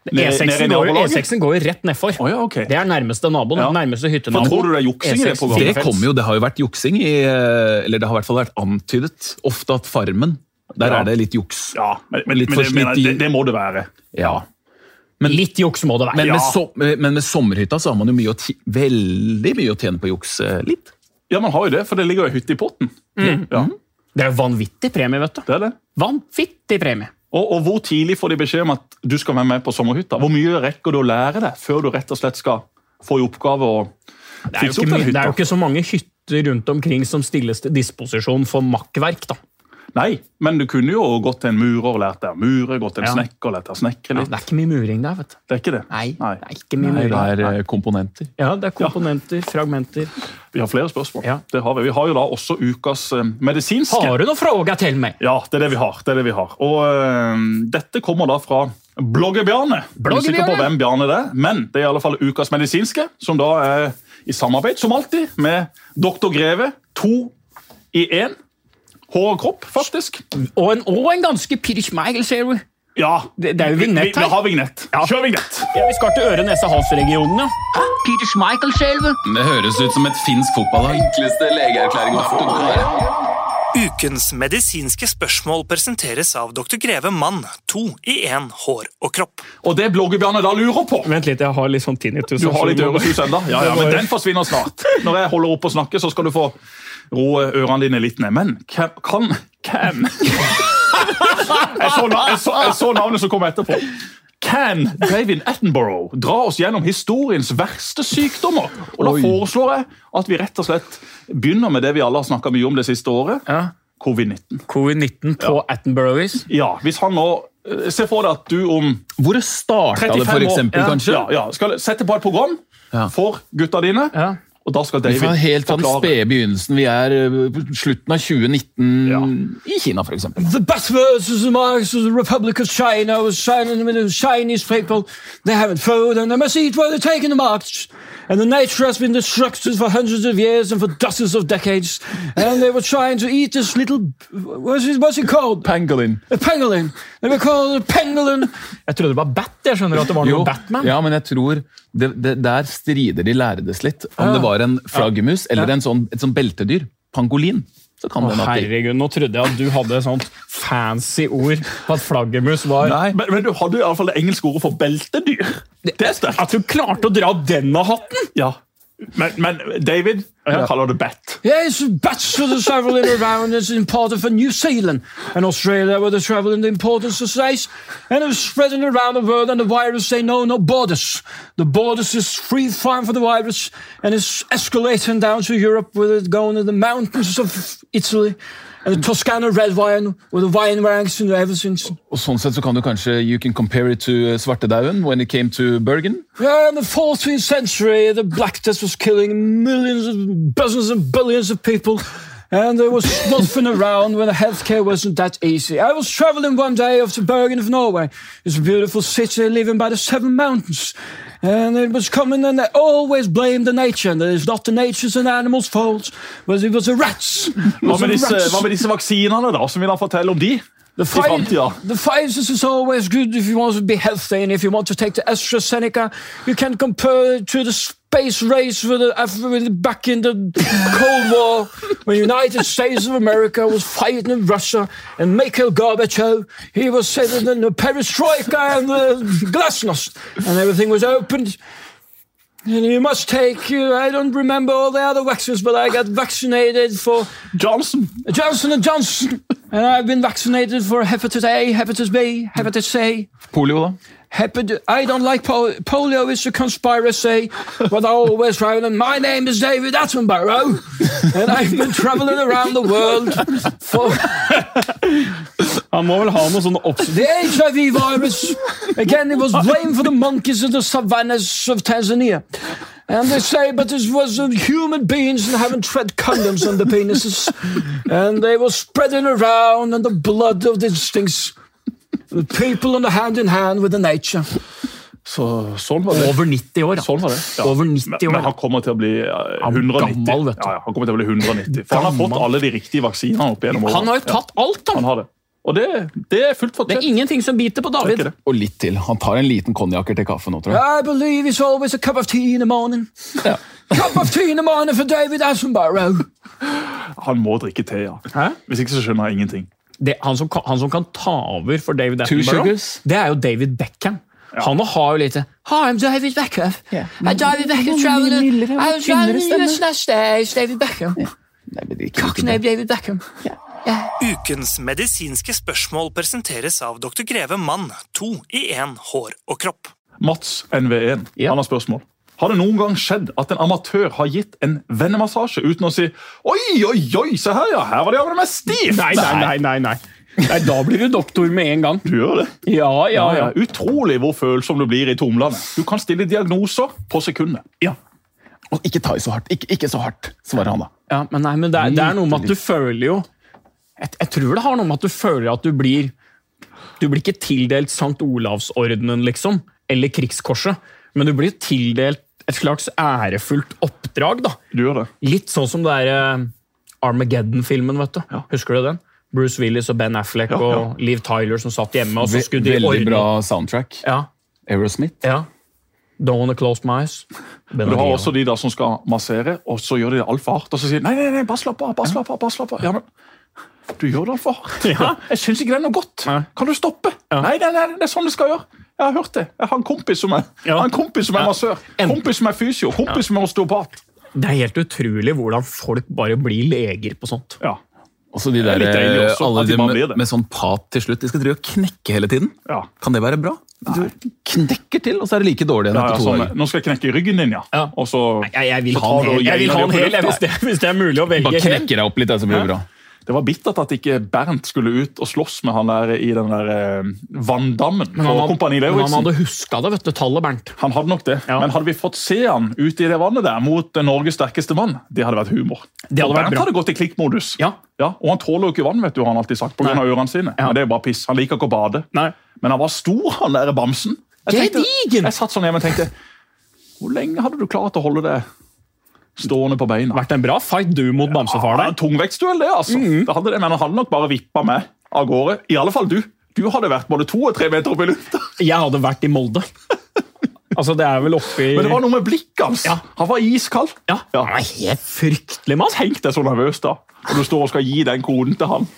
E6 går jo rett nedfor. Ja, okay. Det er nærmeste naboen, nærmeste hyttenaboen. For tror du det er juksing i det programmet? Det har jo vært juksing i, eller det har i hvert fall vært antydet, ofte at Farmen, der er det litt juks. Ja, men det må det være. Ja. Men litt juks må det være. Men med sommerhytta så har man jo veldig mye å tjene på juks litt. Ja, man har jo det, for det ligger jo hytte i potten. Ja. Det er jo vanvittig premie, vet du. Det er det. Vanvittig premie. Og hvor tidlig får de beskjed om at du skal være med på sommerhytta? Hvor mye rekker du å lære deg før du rett og slett skal få i oppgave å fikse opp den hytta? Det er jo ikke så mange hytter rundt omkring som stilles til disposisjon for makkverk, da. Nei, men du kunne jo gått til en murer og lært deg å mure, gått til en snekker og lært deg å snekre litt. Det er ikke mye muring der, vet du. Det er ikke det? Nei, det er ikke mye muring. Det er komponenter. Ja, det er komponenter, fragmenter. Vi har flere spørsmål. Ja. Det har vi. Vi har jo da også ukas medisinske. Har du noen fråga til meg? Ja, det er det vi har. Og dette kommer da fra Blogger-Bjarne. Jeg er usikker på hvem Bjarne det er, men det er i alle fall ukas medisinske, som da er i samarbeid, som alltid, med Dr. Greve 2 i 1. Hår og kropp, faktisk. Og en ganske pirschmeigel, ser du. Ja, det er jo vignett her. Vi har vignett. Ja. Kjør vignett. Ja, vi skal til øre-nese-hals-regionen, ja. Pirschmeigel, ser du. Det høres ut som et finsk fotballag. Enkleste legeerklæring. Ukens medisinske spørsmål presenteres av Dr. Greve Mann 2 i 1 hår og kropp. Og det Blogger-Bjarne da lurer på. Vent litt, jeg har litt sånn tinnitus. Du har litt øresus enda? Ja, men den forsvinner snart. Når jeg holder opp å snakke, så skal du få roe ørene dine litt ned. Men kan jeg så navnet som kom etterpå. Can David Attenborough dra oss gjennom historiens verste sykdommer? Og da foreslår jeg at vi rett og slett begynner med det vi alle har snakket mye om det siste året. Ja. Covid-19. Covid-19 på Attenborough. Ja, hvis han nå... Se for deg at du om... Hvor startet det for eksempel, kanskje? Ja, skal sette på et program for gutta dine. Ja. Og da skal David helt fra den spede begynnelsen. Vi er slutten av 2019 i Kina, for eksempel. The buzzwords of the Republic of China was shining with the Chinese people. They haven't food and they must eat while they're taking the marks. And the nature has been destructed for hundreds of years and for dozens of decades. And they were trying to eat this little... What's it called? Pangolin. A pangolin. They were called a pangolin. Jeg trodde det var bat. Jeg skjønner at det var noe Batman. Ja, men jeg tror... Der strider de lærdes litt. Om det var en flaggermus eller et sånn beltedyr. Pangolin. Så kan det herregud, nå trodde jeg at du hadde et sånt fancy ord på at flaggermus var... Nei, men du hadde i alle fall det engelske ordet for beltedyr. Det er sterkt. At du klarte å dra den av hatten? Ja. Men David, kaller det bat. Yes, bats were traveling around as imported from New Zealand and Australia were traveling the importance of size and it was spreading around the world and the virus say no borders. The borders is free flying for the virus and it's escalating down to Europe with it going to the mountains of Italy and the Toscana red wine with the wine ranks and everything. Og sånn sett så kan du kanskje you can compare it to Svartedauden when it came to Bergen. Yeah, in the 14th century the Black Death was killing millions of dozens and billions of people and there was nothing around when the healthcare wasn't that easy. I was traveling one day off to Bergen of Norway. It's a beautiful city living by the 7 mountains. And it was coming and they always blamed the nature. And it's not the nature's and animals' fault, but it was the rats. Hva med disse vaksinene da, som vil han fortelle om de? The Pfizer is always good if you want to be healthy, and if you want to take the AstraZeneca, you can compare it to the space race with back in the Cold War, when the United States of America was fighting Russia, and Mikhail Gorbachev, he was sitting in the perestroika and the glasnost, and everything was opened. And you must take, I don't remember all the other vaccines, but I got vaccinated for Johnson. Johnson & Johnson. And I've been vaccinated for hepatitis A, hepatitis B, hepatitis C. Polio, da? I don't like polio. It's a conspiracy. But I always write, and my name is David Attenborough. And I've been traveling around the world for... Han må vel ha noe sånn The HIV virus. Again, it was blamed for the monkeys in the savannas of Tanzania. And they say, but it was human beings and haven't tread condoms on the penises. And they were spreading around and the blood of these things. The people on the hand in hand with the nature. Sånn var det. over 90 år. Sånn var det. Ja. Over 90 år. Men han kommer til å bli 190. Gammel, vet du. Ja, han kommer til å bli 190. For han har fått alle de riktige vaksinene opp gjennom året. Han har jo tatt alt, Han har det. Og det er fullt Det fortjent. er ingenting som biter på Det er David. ikke det. Og litt til. Han tar en liten konjakker til kaffe nå, tror jeg. I believe it's always a cup of tea in the morning. Cup of tea in the morning for David Attenborough. Han må drikke te, ja. Hæ? Hvis ikke så skjønner jeg ingenting. Han som kan ta over for David Two Attenborough, sugars. det er jo David Beckham. Han har jo litt Hi, I'm David Beckham. David Beckham traveling. I was traveling in the last days, David Beckham. Nei, men det er ikke Cockney David Beckham. Ukens medisinske spørsmål presenteres av Dr. Greve Mann, 2 i 1 hår og kropp. Mats NV1, Ja. han har spørsmål. Har det noen gang skjedd at en amatør har gitt en vennemassasje uten å si oi, oi, oi, se her, ja, her var det jammen meg stiv. Nei. Nei, da blir du doktor med en gang. Du gjør det. Ja. Utrolig hvor følsom du blir i tomlene. Du kan stille diagnoser på sekundet. Og ikke ta i så hardt. Ikke så hardt, svarer han da. Ja, men det er noe med at du føler jo jeg tror det har noe med at du føler at du blir ikke tildelt Sankt Olavsordenen, liksom, eller Krigskorset, men du blir tildelt et slags ærefullt oppdrag, da. Du gjør det. Litt sånn som det er Armageddon-filmen, vet du. Ja. Husker du den? Bruce Willis og Ben Affleck Ja. og Liv Tyler som satt hjemme, og så skulle de Veldig ordne. bra soundtrack. Ja. Aerosmith. Don't wanna close my eyes. Du har også de da som skal massere, og så gjør de det alt for hardt, og så sier de, nei, bare slapp av. Ja, men du gjør det alt for hardt. Ja. Jeg synes ikke det er noe godt. Nei. Kan du stoppe? Nei, det er sånn det skal gjøre. Jeg har hørt det. Jeg har en kompis som er massør, kompis som er fysio, kompis som er osteopat. Det er helt utrolig hvordan folk bare blir leger på sånt. Ja. Og så de Det er der, litt deilig også, alle at de de bare blir det. med sånn pat til slutt. De skal drive og knekke hele tiden. Ja. Kan det være bra? Du knekker til, og så er det like dårlig igjen etter 2 sånn, dager. nå skal jeg knekke ryggen din, ja. Og så, Jeg vil så ha tar en du og hel, jeg vil gjenger ha en det hel på lufta. hvis det er mulig å velge Bare hel. knekker deg opp litt, det er så mye bra. Det var bittert at ikke Bernt skulle ut og slåss med han der i den der vanndammen på Kompani Men han Lauritzen. hadde husket det, vet du, tallet, Bernt. Han hadde nok det, Ja. men hadde vi fått se han ute i det vannet der mot Norges sterkeste mann, det hadde vært humor. Det hadde Og vært Bernt bra. hadde gått i klikkmodus. Ja. Og han tåler jo ikke vann, vet du, har han alltid sagt, på grunn av ørene sine. Ja. Men det er jo bare piss. Han liker ikke å bade. Nei. Men han var stor, han der bamsen. Gedigen! Jeg satt sånn hjemme og tenkte, hvor lenge hadde du klart å holde det stående på beina? Vært en bra fight du mot bamsefar Ja, der. en tungvektsduell det, altså. Det hadde det, men han hadde nok bare vippet meg av gårde. I alle fall du. Du hadde vært både 2 og 3 meter opp i lufta. Jeg hadde vært i Molde. Altså, det er vel oppi... Men det var noe med blikket hans. Ja. Han var iskald. Ja, han er helt fryktelig, mann. Tenk deg så nervøs da, når du står og skal gi den koden til han.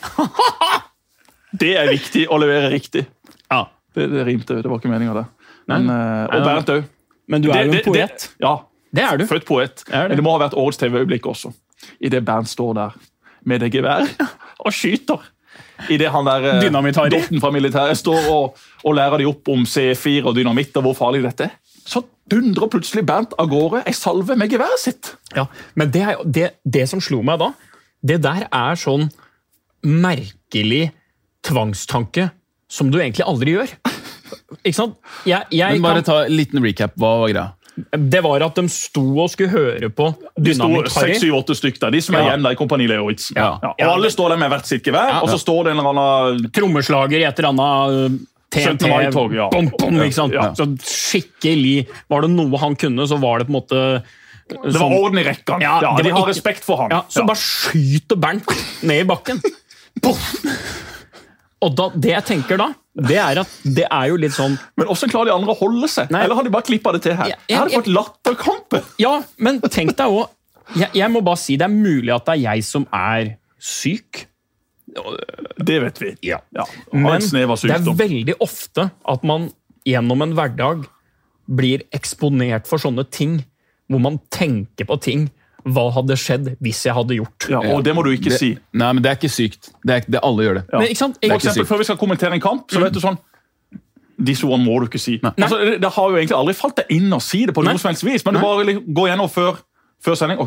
Det er viktig å levere riktig. Ja. Det rimte, det var ikke meningen det. Men, og Nei, Bernt også. Men du er jo en poet. Ja, Det er du. født poet. Er det? Men det må ha vært årets TV-øyeblikk også. I det Bernt står der med det gevær og skyter. I det han der Dynamitt-Harry. dotten fra militæret står og lærer de opp om C4 og dynamitt og hvor farlig dette er. Så dundrer plutselig Bernt av gårde ei salve med geværet sitt. Ja, men det, er, jo- det som slo meg da, det der er sånn merkelig tvangstanke som du egentlig aldri gjør. Ikke sant? Men bare ta en liten recap. Hva var greia? Det var at de sto og skulle høre på De sto Dynamitt-Harry. 6-7-8 stykker der, de som er Ja. igjen der i Kompani Lauritzen. Ja. Og alle står der med hvert sitt gevær, og så står det en eller annen Trommeslager i et eller annet TNT. 17. mai-tog, ja. Bom, bom, ikke sant? Ja. Så skikkelig, var det noe han kunne, så var det på en måte... Det var orden i rekkene. Ja, Ja, det de var har ikke- respekt for han. Ja, så bare skyter Bernt ned i bakken. Poff! Og da, det jeg tenker da, det er at det er jo litt sånn... Men hvordan klarer de andre å holde seg? Nei. Eller har de bare klippet det til her? Jeg hadde fått latterkampe. Ja, men tenk deg også, jeg må bare si det er mulig at det er jeg som er syk. Det vet vi. Ja. Har Men en snev av det er sykdom. veldig ofte at man gjennom en hverdag blir eksponert for sånne ting hvor man tenker på ting. Hva hadde skjedd hvis jeg hadde gjort? Ja, og det må du ikke si. Nei, men det ikke sykt. Det alle gjør det. Men, ikke sant? For eksempel, før vi skal kommentere en kamp, så vet du sånn, disse ordene må du ikke si. Altså, det har jo egentlig aldri falt deg inn å si det på noe som helst vis, men du bare går gjennom før sending.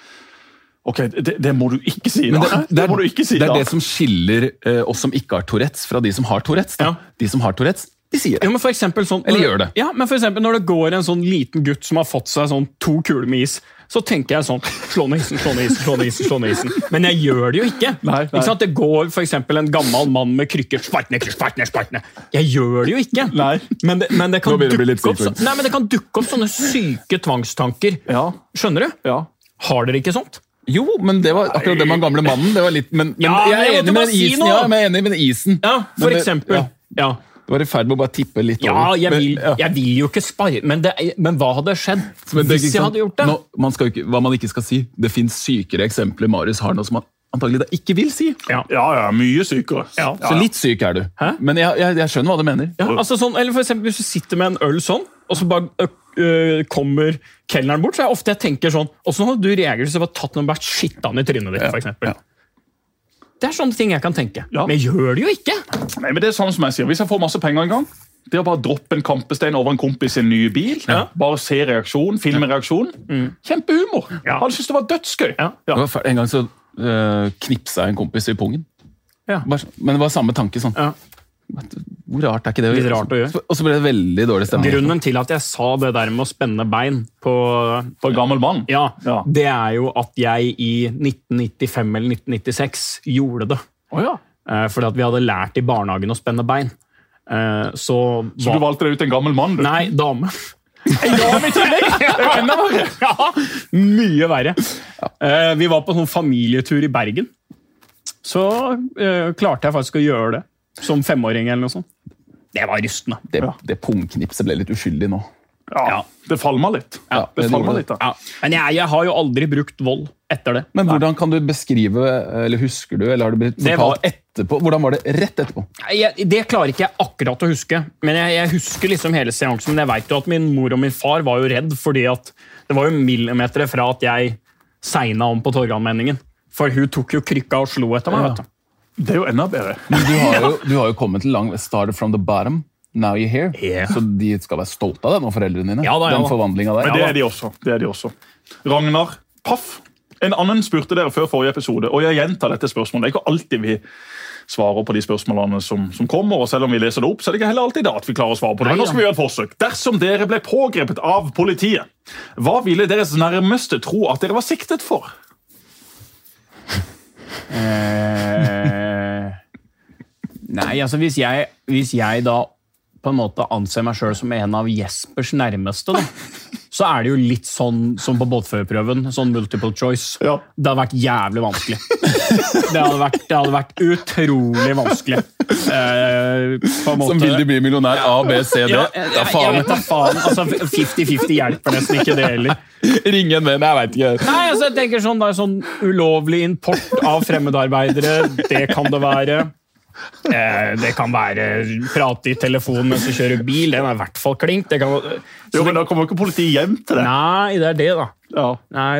Ok, det må du ikke si da. Det må du ikke si da. Det det som skiller oss som ikke har Tourettes fra de som har Tourettes. Da. De som har Tourettes, de sier det. Ja, men for eksempel sånn, eller gjør det. Ja, men for eksempel når det går en sånn liten gutt som har fått seg sånn 2 kuler med is, så tenker jeg sånn, slå ned isen. Men jeg gjør det jo ikke. Nei. Ikke sant? Det går for eksempel en gammel mann med krykker, spart ned. Jeg gjør det jo ikke. Nei. Men det kan dukke opp sånne syke tvangstanker. Ja. Skjønner du? Ja. Har dere ikke sånt? Jo, men det var akkurat det med den gamle mannen. Det var litt, men jeg er enig med isen. Ja, men jeg er enig med isen. Ja, for eksempel. Ja. Du var i ferd med å bare tippe litt over. Ja, jeg vil jo ikke spare, men hva hadde skjedd hvis jeg hadde gjort det? Hva man ikke skal si. Det finnes sykere eksempler Marius har nå som man antagelig da ikke vil si. Ja, mye sykere. Ja. Så litt syk er du. Hæ? Men jeg skjønner hva du mener. Ja, altså sånn, eller for eksempel hvis du sitter med en øl sånn, og så bare kommer kelneren bort, så er ofte jeg tenker sånn, og så har du reagerer hvis du har tatt noen bært skittan i trynet ditt, for eksempel. Ja. Det sånne ting jeg kan tenke. Ja. Men jeg gjør det jo ikke. Nei, men det sånn som jeg sier. Hvis jeg får masse penger en gang, det å bare droppe en kampestein over en kompis i en ny bil, bare se reaksjon, filme reaksjon, kjempehumor. Ja. Hadde syntes det var dødsgøy. Ja. En gang så knipsa jeg en kompis i pungen. Ja. Men det var samme tanke sånn. Ja. Hvor rart er ikke det? Litt rart å gjøre. Og så ble det veldig dårlig stemning. Grunnen til at jeg sa det der med å spenne bein på gammel mann, det er jo at jeg i 1995 eller 1996 gjorde det. Fordi at vi hadde lært i barnehagen å spenne bein. Så du valgte deg ut en gammel mann? Du? Nei, dame. Ja, i tillegg! Enda verre. Ja, mye verre. Vi var på en sånn familietur i Bergen. Så klarte jeg faktisk å gjøre det. Som 5-åring eller noe sånt. Det var rystende. Det pungknipset ble litt uskyldig nå. Ja, det falmer litt. Men jeg har jo aldri brukt vold etter det. Men hvordan kan du beskrive, eller husker du, eller har det blitt fortalt etterpå? Hvordan var det rett etterpå? Det klarer ikke jeg akkurat å huske. Men jeg husker liksom hele seansen, men jeg vet jo at min mor og min far var jo redd, fordi at det var jo millimeter fra at jeg segna om på Torgallmenningen. For hun tok jo krykka og slo etter meg, vet du. Det er jo enda bedre. Men du har jo kommet til langt. Started from the bottom, now you're here. Yeah. Så de skal være stolte av den og foreldrene dine. Den forvandlingen der. Men det er de også. Ragnar, paff. En annen spurte dere før forrige episode, og jeg gjentar dette spørsmålet. Det er ikke alltid vi svarer på de spørsmålene som kommer, og selv om vi leser det opp, så er det ikke heller alltid da at vi klarer å svare på det. Men nå skal vi gjøre et forsøk. Dersom dere ble pågrepet av politiet, hva ville deres nærmeste tro at dere var siktet for? Nei, altså hvis jeg da på en måte anser meg selv som en av Jespers nærmeste, da, så er det jo litt sånn som på båtførerprøven, sånn multiple choice. Ja. Det hadde vært jævlig vanskelig. Det hadde vært utrolig vanskelig. På en måte. Som vil de bli millionær A, B, C, D? Jeg vet da faen. Altså, 50-50 hjelper nesten ikke det heller. Ring en venn, jeg vet ikke. Nei, altså, jeg tenker sånn, det er sånn ulovlig import av fremmedarbeidere, det kan det være. Det kan være prate i telefonen mens du kjører bil. Det er i hvert fall klink. Jo, men da kommer ikke politiet hjem til det. Nei, det er det da. Ja. Nei,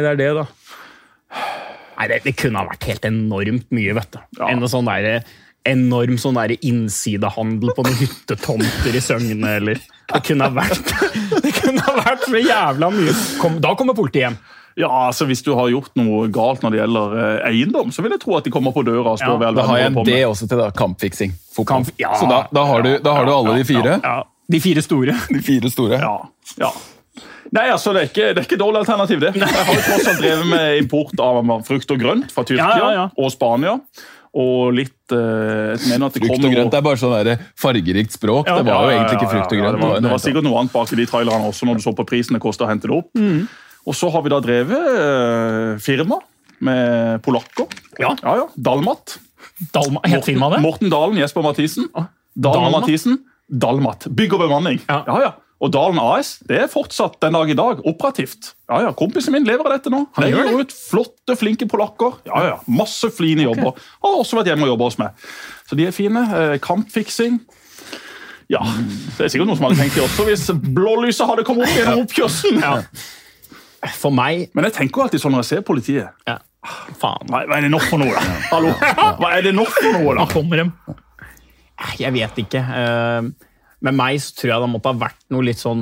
det kunne ha vært helt enormt mye, vet du. Ja. Enorm sånn der innsidehandel på noen hyttetomter i Søgne, eller det kunne ha vært så jævla mye. Da kommer politiet hjem. Ja, altså hvis du har gjort noe galt når det gjelder eiendom, så vil jeg tro at de kommer på døra og spør da har jeg en D også til kampfiksing. Så da har du alle de fire. Ja. De fire store. Ja. Nei, altså det er ikke dårlig alternativ det. Jeg har jo tross alt drevet med import av frukt og grønt fra Tyrkia og Spania. Og litt mener at det frukt og grønt er bare sånn der fargerikt språk. Det var jo egentlig ikke frukt og grønt. Det var sikkert noe annet bak i de trailerne også når du så på prisen det kostet å hente det opp. Og så har vi da drevet firma med polakker. Ja. Dalmat. Helt firma det? Morten Dalen, Jesper Mathisen. Dalen og Mathisen. Dalmat. Bygg og bemanning. Ja. Og Dalen AS, det er fortsatt den dag i dag operativt. Ja. Kompisen min lever av dette nå. Han gjør ut flotte, flinke polakker. Ja. Masse fline jobber. Har også vært hjemme og jobbet hos meg. Så de er fine. Kampfiksing. Ja, det er sikkert noen som hadde tenkt det også hvis blålyset hadde kommet opp gjennom oppkjørselen. Ja. For meg... Men jeg tenker alltid sånn når jeg ser politiet. Ja. Faen. Hva er det nok for noe, da? Hallo? Hva er det nok for noe, da? Da kommer dem. Jeg vet ikke. Med meg så tror jeg det måtte ha vært noe litt sånn...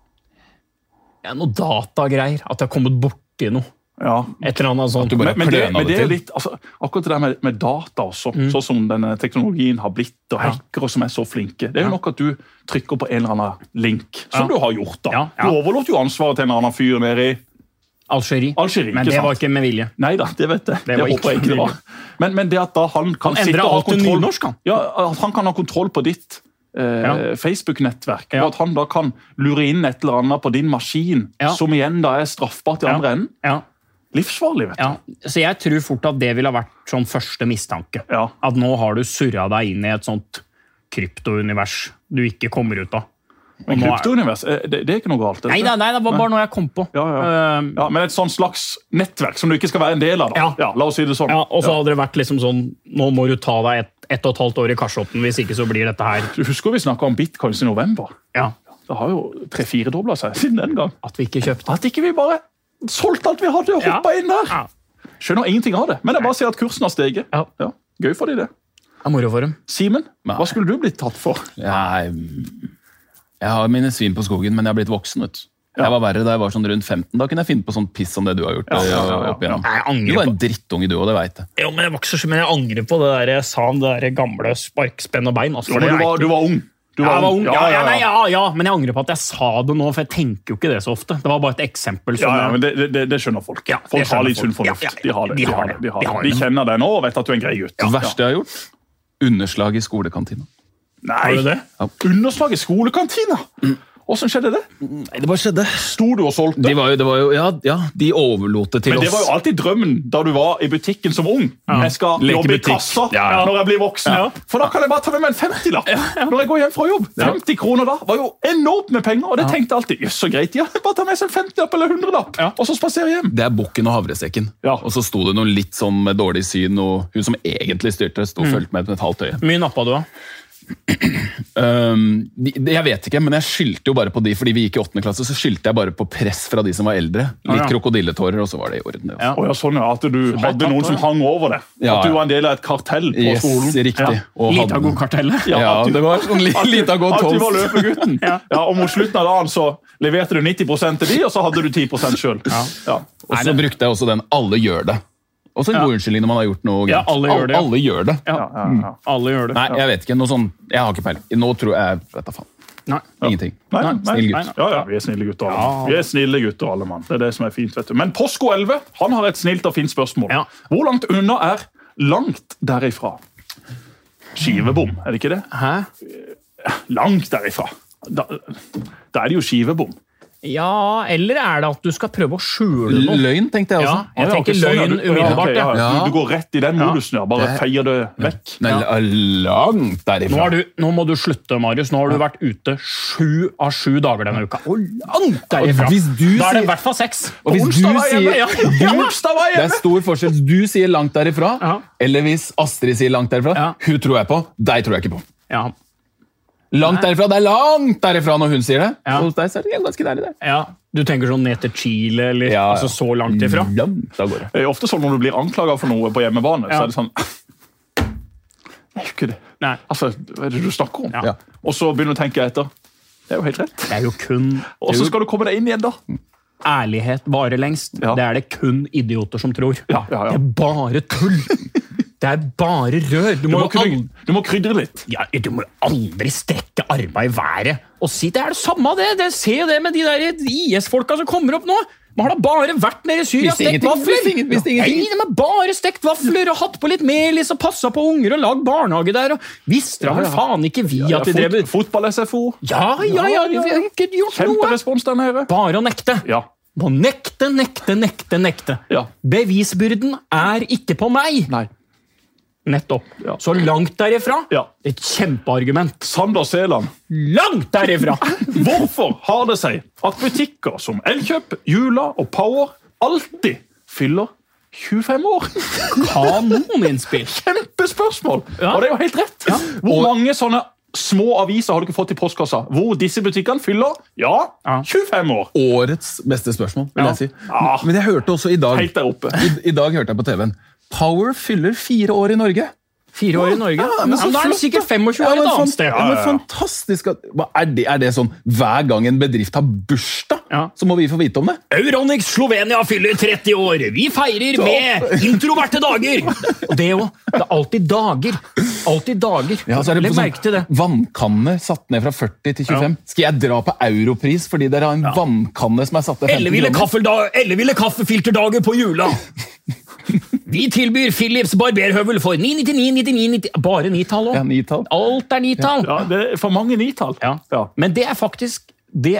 Ja, noe datagreier. At jeg har kommet borti noe. Ja. Et eller annet sånt. Men det er litt, altså, akkurat det der med data også, sånn som denne teknologien har blitt, og hackere som er så flinke. Det er jo nok at du trykker på en eller annen link, som du har gjort da. Du overlåter jo ansvaret til en annen fyr nede i Algerie. Men det var ikke med vilje. Neida, det vet jeg. Det håper jeg ikke det var. Men det at da han kan sitte og ha kontroll... At han kan ha kontroll på ditt Facebook-nettverk, og at han da kan lure inn et eller annet på din maskin, som igjen da er straffbart i andre enden. Livsfarlig, vet du. Ja, så jeg tror fort at det ville ha vært sånn første mistanke. At nå har du surret deg inn i et sånt kryptounivers du ikke kommer ut av. Men kryptounivers, det er ikke noe galt? Nei, det var bare noe jeg kom på. Ja, men et sånn slags nettverk som du ikke skal være en del av da. Ja, la oss si det sånn. Ja, og så hadde det vært liksom sånn, nå må du ta deg 1,5 år i kasjotten, hvis ikke så blir dette her. Du husker vi snakket om bitcoins i november? Ja. Det har jo 3-4 doblet seg siden den gang. At vi ikke kjøpte. At ikke vi bare solgt alt vi hadde og hoppet inn der. Skjønner ingenting av det, men jeg bare ser at kursen har steget. Ja. Gøy for de det. Ja, moro for dem. Simen, hva skulle du blitt tatt for? Jeg har mine svin på skogen, men jeg har blitt voksen, vet du. Jeg var verre da jeg var sånn rundt 15. Da kunne jeg finne på sånn piss som det du har gjort. Du var en drittunge du, og det vet jeg. Jo, men jeg vokser så, men jeg angrer på det der jeg sa om det der gamle sparkspenn og bein. Altså, du var ung. Jeg var ung. Ja, men jeg angrer på at jeg sa det nå, for jeg tenker jo ikke det så ofte. Det var bare et eksempel. Men det skjønner folk. Folk har litt sunn fornuft. De har det. De kjenner deg nå og vet at du er en grei gutt. Det verste jeg har gjort, underslag i skolekantina. Nei, underslag i skolekantina? Hvordan skjedde det? Nei, det bare skjedde. Sto du og solgte? De overlot det til oss. Men det var jo alltid drømmen da du var i butikken som ung. Jeg skal jobbe i kassa når jeg blir voksen. For da kan jeg bare ta med meg en 50-lapp når jeg går hjem fra jobb. 50 kroner da var jo enormt med penger, og det tenkte jeg alltid, så greit, bare ta med seg en 50-lapp eller 100-lapp, og så spasere hjem. Det er bukken og havresekken. Og så sto det noe litt sånn med dårlig syn, og hun som egentlig styrte, sto følt med et halvt øye. Mye nappa du da? Jeg vet ikke, men jeg skyldte jo bare på de, fordi vi gikk i 8. klasse, så skyldte jeg bare på press fra de som var eldre. Litt krokodilletårer, og så var det i orden. Sånn at du hadde noen som hang over det. At du var en del av et kartell på skolen. Riktig. Litago-kartellet. Ja, det var sånn Litago 12. At du var løpegutten. Og mot slutten av dagen så leverte du 90% til de, og så hadde du 10% selv. Og så brukte jeg også den «alle gjør det». Også en god unnskyldning når man har gjort noe galt. Alle gjør det. Alle gjør det. Alle gjør det. Nei, jeg vet ikke. Noe sånn, jeg har ikke peiling. Nå tror jeg, vet da faen. Ingenting. Snill gutt. Ja, vi er snille gutter alle mann. Vi er snille gutter alle mann. Det er det som er fint, vet du. Men Posko 11, han har et snilt og fint spørsmål. Hvor langt unna er langt derifra? Skivebom, er det ikke det? Hæ? Langt derifra. Da er det jo skivebom. Ja, eller er det at du skal prøve å skjule noe? Løgn, tenkte jeg også. Jeg tenker løgn umiddelbart. Du går rett i den modusen, bare feier det vekk. Langt derifra. Nå må du slutte, Marius. Nå har du vært ute 7 av 7 dager denne uka. Langt derifra. Da er det i hvert fall 6. Og hvis du sier det er stor forskjell. Du sier langt derifra, eller hvis Astrid sier langt derifra, hun tror jeg på, deg tror jeg ikke på. Ja. Langt derifra, det er langt derifra når hun sier det. Og hos deg så er det ganske deilig der. Ja, du tenker sånn ned til Chile, eller altså så langt ifra. Langt av gårde. Det er ofte sånn når du blir anklaget for noe på hjemmebane, så er det sånn, det er jo ikke det. Nei. Altså, hva er det du snakker om? Og så begynner du å tenke etter. Det er jo helt rett. Det er jo kun... Og så skal du komme deg inn igjen da. Ærlighet varer lengst. Det er det kun idioter som tror. Det er bare tull. Det er bare rør. Du må krydre litt. Ja, du må aldri strekke armene i været og si det er det samme. Det ser jo det med de der IS-folka som kommer opp nå. Man har da bare vært nede i Syria og stekt vafler. Nei, de har bare stekt vafler og hatt på litt melis og passet på unger og lagd barnehage der. Og visste da vel faen ikke vi at vi drev... Fotball-SFO. Ja, vi har ikke gjort noe. Kjemperespons der nede. Bare å nekte. Må nekte. Bevisbyrden er ikke på meg. Nei. Nettopp. Så langt derifra. Et kjempeargument. Sander Seland. Langt derifra! Hvorfor har det seg at butikker som Elkjøp, Jula og Power alltid fyller 25 år? Kanoninnspill. Kjempespørsmål! Og det er jo helt rett. Hvor mange sånne små aviser har du ikke fått i postkassa. Hvor disse butikkene fyller, 25 år. Årets beste spørsmål, vil jeg si. Men jeg hørte også i dag, Helt der oppe. I dag hørte jeg på TV-en, Power fyller 4 år i Norge. 4 år i Norge? Men da er det sikkert 25 år i et annet sted. Men fantastisk. Er det sånn, hver gang en bedrift har bursdag, så må vi få vite om det? Euronics Slovenia fyller 30 år. Vi feirer med introverte dager. Og det jo, det er alltid dager. Alltid dager. Ja, så er det Legg merke til det. Vannkanne satt ned fra 40 til 25. Skal jeg dra på Europris fordi dere har en vannkanne som er satt ned 15 kroner? Elleville kaffefilterdager på jula. Vi tilbyr Philips barberhøvel for 999, bare 9-tall også. Ja, 9-tall. Alt er 9-tall. Ja, det er for mange 9-tall. Ja. Men det er faktisk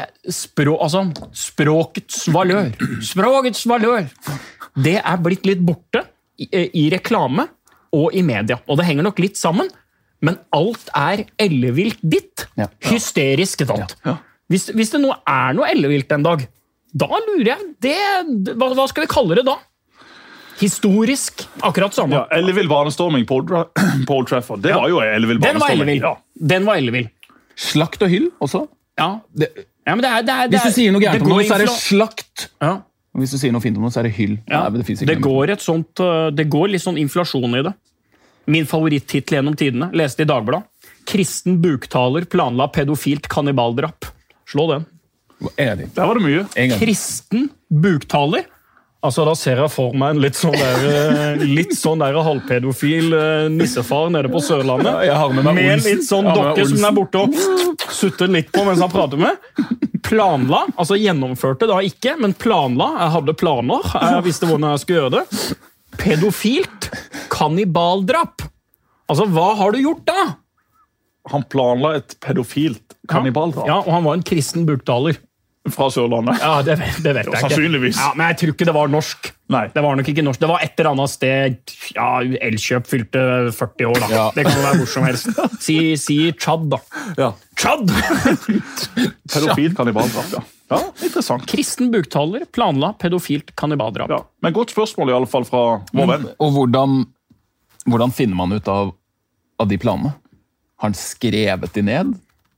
språkets valør. Språkets valør. Det er blitt litt borte i reklame og i media. Og det henger nok litt sammen, men alt er ellevilt ditt. Hysterisk datt. Hvis det nå er noe ellevilt en dag, da lurer jeg, hva skal vi kalle det da? Historisk, akkurat samme. Ja, ellevill banestorming på Old Trafford. Det var jo ellevill banestorming. Den var ellevill. Slakt og hyll også? Ja. Men det er, hvis du sier noe gærent om noe, så er det slakt. Ja. Og hvis du sier noe fint om noe, så er det hyll. Ja. Det går litt sånn inflasjon i det. Min favoritttitel gjennom tidene, leste i Dagbladet. Kristen buktaler planla pedofilt kannibaldrapp. Slå den. Der var det mye. Kristen buktaler. Altså, da ser jeg for meg en litt sånn der halvpedofil nissefar nede på Sørlandet. Ja, jeg har med meg med litt sånn dokke som er borte og sutter litt på mens han prater med. Planla, altså gjennomførte da ikke, men planla. Jeg hadde planer, jeg visste hvordan jeg skulle gjøre det. Pedofilt kannibaldrapp. Altså, hva har du gjort da? Han planla et pedofilt kannibaldrapp. Ja, og han var en kristen buktaler. Fra Sørlandet. Ja, det vet jeg ikke. Sannsynligvis. Ja, men jeg tror ikke det var norsk. Nei. Det var nok ikke norsk. Det var et eller annet sted. Ja, Elkjøp fylte 40 år, da. Ja. Det kan jo være hvor som helst. Si Chad, da. Ja. Chad! Pedofilt kannibaldrap, ja. Interessant. Kristen buktaler planla pedofilt kannibaldrap. Ja. Men godt spørsmål i alle fall fra vår venn. Og hvordan finner man ut av de planene? Har han skrevet de ned?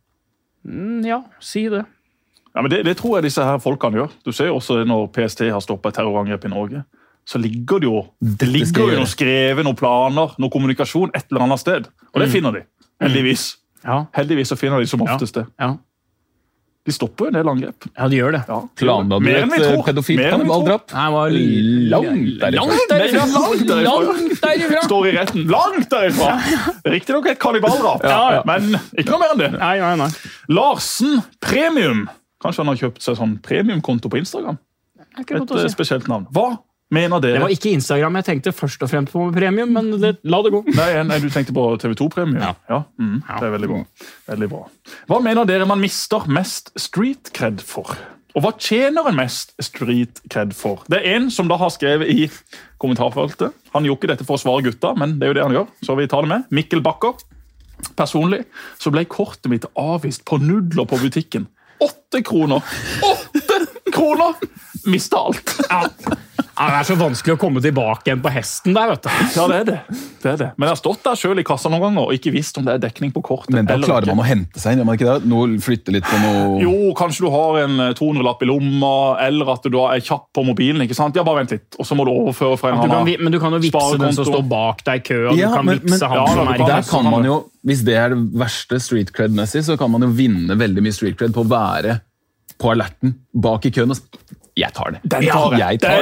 Ja, si det. Ja, men det tror jeg disse her folkene gjør. Du ser jo også når PST har stoppet terrorangrep i Norge, så ligger det jo noen skrevet, noen planer, noen kommunikasjon et eller annet sted. Og det finner de, heldigvis. Ja. Heldigvis så finner de som oftest det. Ja. De stopper jo en del angrep. Ja, de gjør det. Ja. Planla du et pedofilt kannibaldrapp? Nei, det var langt derifra. Står i retten. Langt derifra! Riktig nok et kannibaldrap, men ikke noe mer enn det. Nei. Larsen Premium. Kanskje han har kjøpt seg sånn premiumkonto på Instagram? Et spesielt navn. Hva mener dere? Det var ikke Instagram jeg tenkte først og fremst på med premium, men la det gå. Nei, du tenkte på TV2 Premium? Ja. Det er veldig bra. Veldig bra. Hva mener dere man mister mest street cred for? Og hva tjener en mest street cred for? Det er en som da har skrevet i kommentarfeltet. Han gjorde ikke dette for å svare gutta, men det er jo det han gjør. Så vi tar det med. Mikkel Bakker. Personlig så ble kortet mitt avvist på nudler på butikken. 8 kroner! 8 kroner! Mistet alt. Ja. Det er så vanskelig å komme tilbake igjen på hesten der, vet du. Ja, det er det. Men jeg har stått der selv i kassa noen ganger og ikke visst om det er dekning på kortet. Men da klarer man å hente seg inn, gjør man ikke det? Noe flytter litt på noe... Jo, kanskje du har en 200-lapp i lomma, eller at du er kjapp på mobilen, ikke sant? Ja, bare vent litt, og så må du overføre fra en annen. Men du kan jo vipse den som står bak deg i kø, og du kan vipse han som er i der kan man jo, hvis det er det verste street cred-messig, så kan man jo vinne veldig mye street cred på å være på alerten bak i køen og jeg tar det. Den tar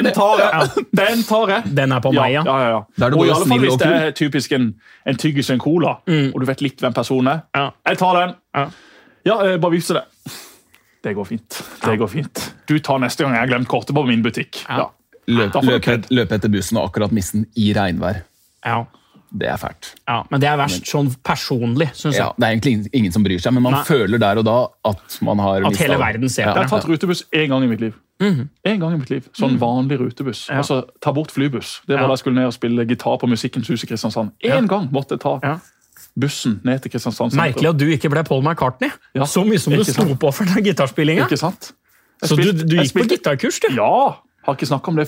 jeg. Den er på meg, ja. Ja. Og i alle fall hvis det er typisk en tyggis og en cola, og du vet litt hvem personen er. Ja. Jeg tar den. Ja, bare vise det. Det går fint. Du tar neste gang jeg har glemt kortet på min butikk. Ja. Løp etter bussen og akkurat miste den i regnvær. Ja. Det er fælt. Ja, men det er verst sånn personlig, synes jeg. Ja, det er egentlig ingen som bryr seg, men man føler der og da at man har mistet. At hele verden ser det. Jeg har tatt rutebuss en gang i mitt liv. En gang i mitt liv. Sånn vanlig rutebuss. Altså, ta bort flybuss. Det var da jeg skulle ned og spille gitar på Musikkens hus i Kristiansand. En gang måtte jeg ta bussen ned til Kristiansand. Merkelig at du ikke ble Paul McCartney. Ja. Så mye som du sto på for den gitarspillingen. Ikke sant? Så du gikk på gitarkurs, du? Ja, har ikke snakket om det før.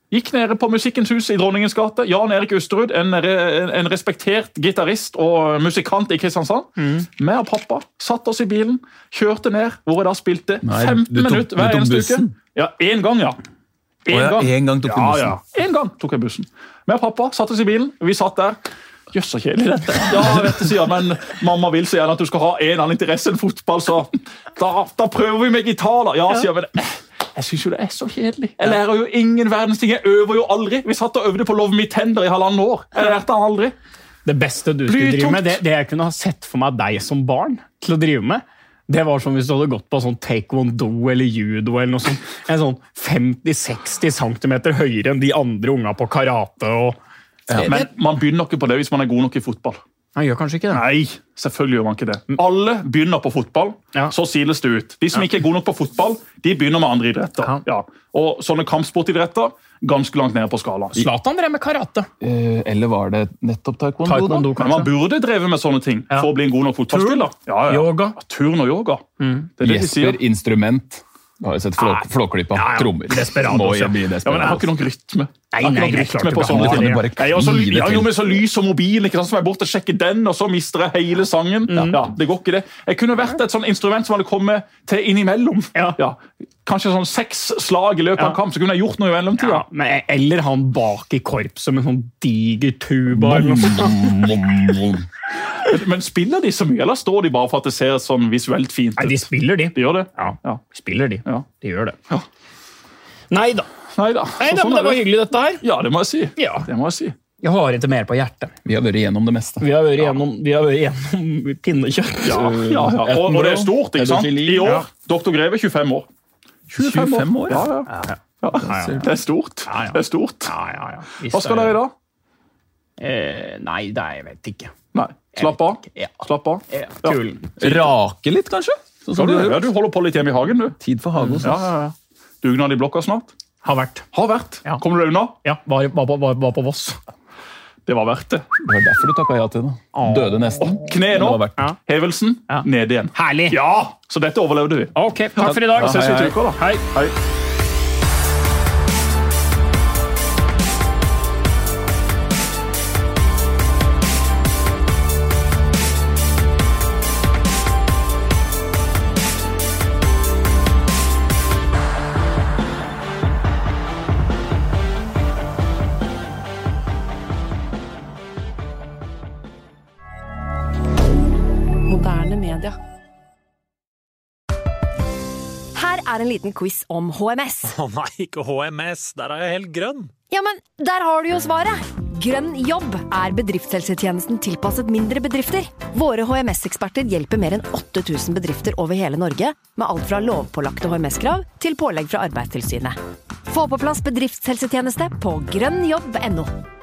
Gikk nede på Musikkens hus i Dronningens gate. Jan Erik Østerud, en respektert gitarist og musikant i Kristiansand. Med og pappa satt oss i bilen, kjørte ned, hvor jeg da spilte 15 minutter hver eneste uke. Ja, en gang, ja. En gang tok du bussen. Ja, en gang tok jeg bussen. Med og pappa satt oss i bilen, vi satt der. Jøss, så kjedelig dette. Ja, vet du, sier, men mamma vil så gjerne at du skal ha en annen interesse enn fotball, så da prøver vi med gitar da. Ja, sier jeg, men jeg synes jo det så kjedelig. Jeg lærer jo ingen verdens ting, jeg øver jo aldri. Vi satt og øvde på Love Me Tender i 1,5 år. Jeg lærte han aldri. Det beste du skulle drive med, det jeg kunne ha sett for meg deg som barn til å drive med, det var som hvis du hadde gått på sånn taekwondo eller judo eller noe sånt. En sånn 50-60 centimeter høyere enn de andre unga på karate. Men man begynner ikke på det hvis man er god nok i fotball. Han gjør kanskje ikke det. Nei, selvfølgelig gjør man ikke det. Alle begynner på fotball, så siles det ut. De som ikke er gode nok på fotball, de begynner med andre idretter. Ja. Og sånne kampsportidretter, ganske langt ned på skala. Zlatan drev med karate. Eller var det nettopp taekwondo da? Men man burde dreve med sånne ting for å bli en god nok fotballspiller. Ja. Yoga. Turn og yoga. Det det Jesper, instrument. Du har jo sett flåklippa, trommer. Desperado. Ja, men jeg har ikke noen rytme. Nei, Rytme på sånne ting. Jeg har jo med så lys og mobil, ikke sant, så jeg bort og sjekker den, og så mister jeg hele sangen. Ja, det går ikke det. Jeg kunne vært et sånn instrument som hadde kommet til innimellom. Ja. Kanskje sånn 6 slag i løpet av en kamp, så kunne jeg gjort noe i mellomtida. Eller han bak i korpset med sånn diger tuba. Men spiller de så mye, eller står de bare for at det ser sånn visuelt fint ut? Nei, de spiller de. De gjør det? Ja, spiller de. Ja. De gjør det. Ja. Neida. Men det var hyggelig dette her. Ja, det må jeg si. Ja. Det må jeg si. Jeg har ikke mer på hjertet. Vi har vært igjennom det meste. Vi har vært igjennom pinnekjøtt. Ja. Og det er stort, ikke sant? I år, Dr. Greve, 25 år. 25 år? Ja. Det er stort. Det er stort. Ja. Hva skal dere i dag? Nei, det jeg vet ikke. Nei. Slapp av. Slapp av. Kul. Rake litt, kanskje? Sånn du holder på litt hjemme i hagen, du. Tid for hage hos oss. Ja. Dugnad i blokka snart? Har vært. Ja. Kommer du deg unna? Ja, var på Voss. Det var verdt det. Det var derfor du takket ja til det. Døde nesten. Kne nå. Hevelsen. Ned igjen. Herlig. Ja, så dette overlevde vi. Ok, takk for i dag. Ses vi til uka da. Hei. Moderne media. Her er en liten quiz om HMS. Nei, ikke HMS. Der er jeg helt grønn. Ja, men der har du jo svaret. Grønn jobb er bedriftshelsetjenesten tilpasset mindre bedrifter. Våre HMS-eksperter hjelper mer enn 8000 bedrifter over hele Norge med alt fra lovpålagte HMS-krav til pålegg fra Arbeidstilsynet. Få på plass bedriftshelsetjeneste på grønnjobb.no.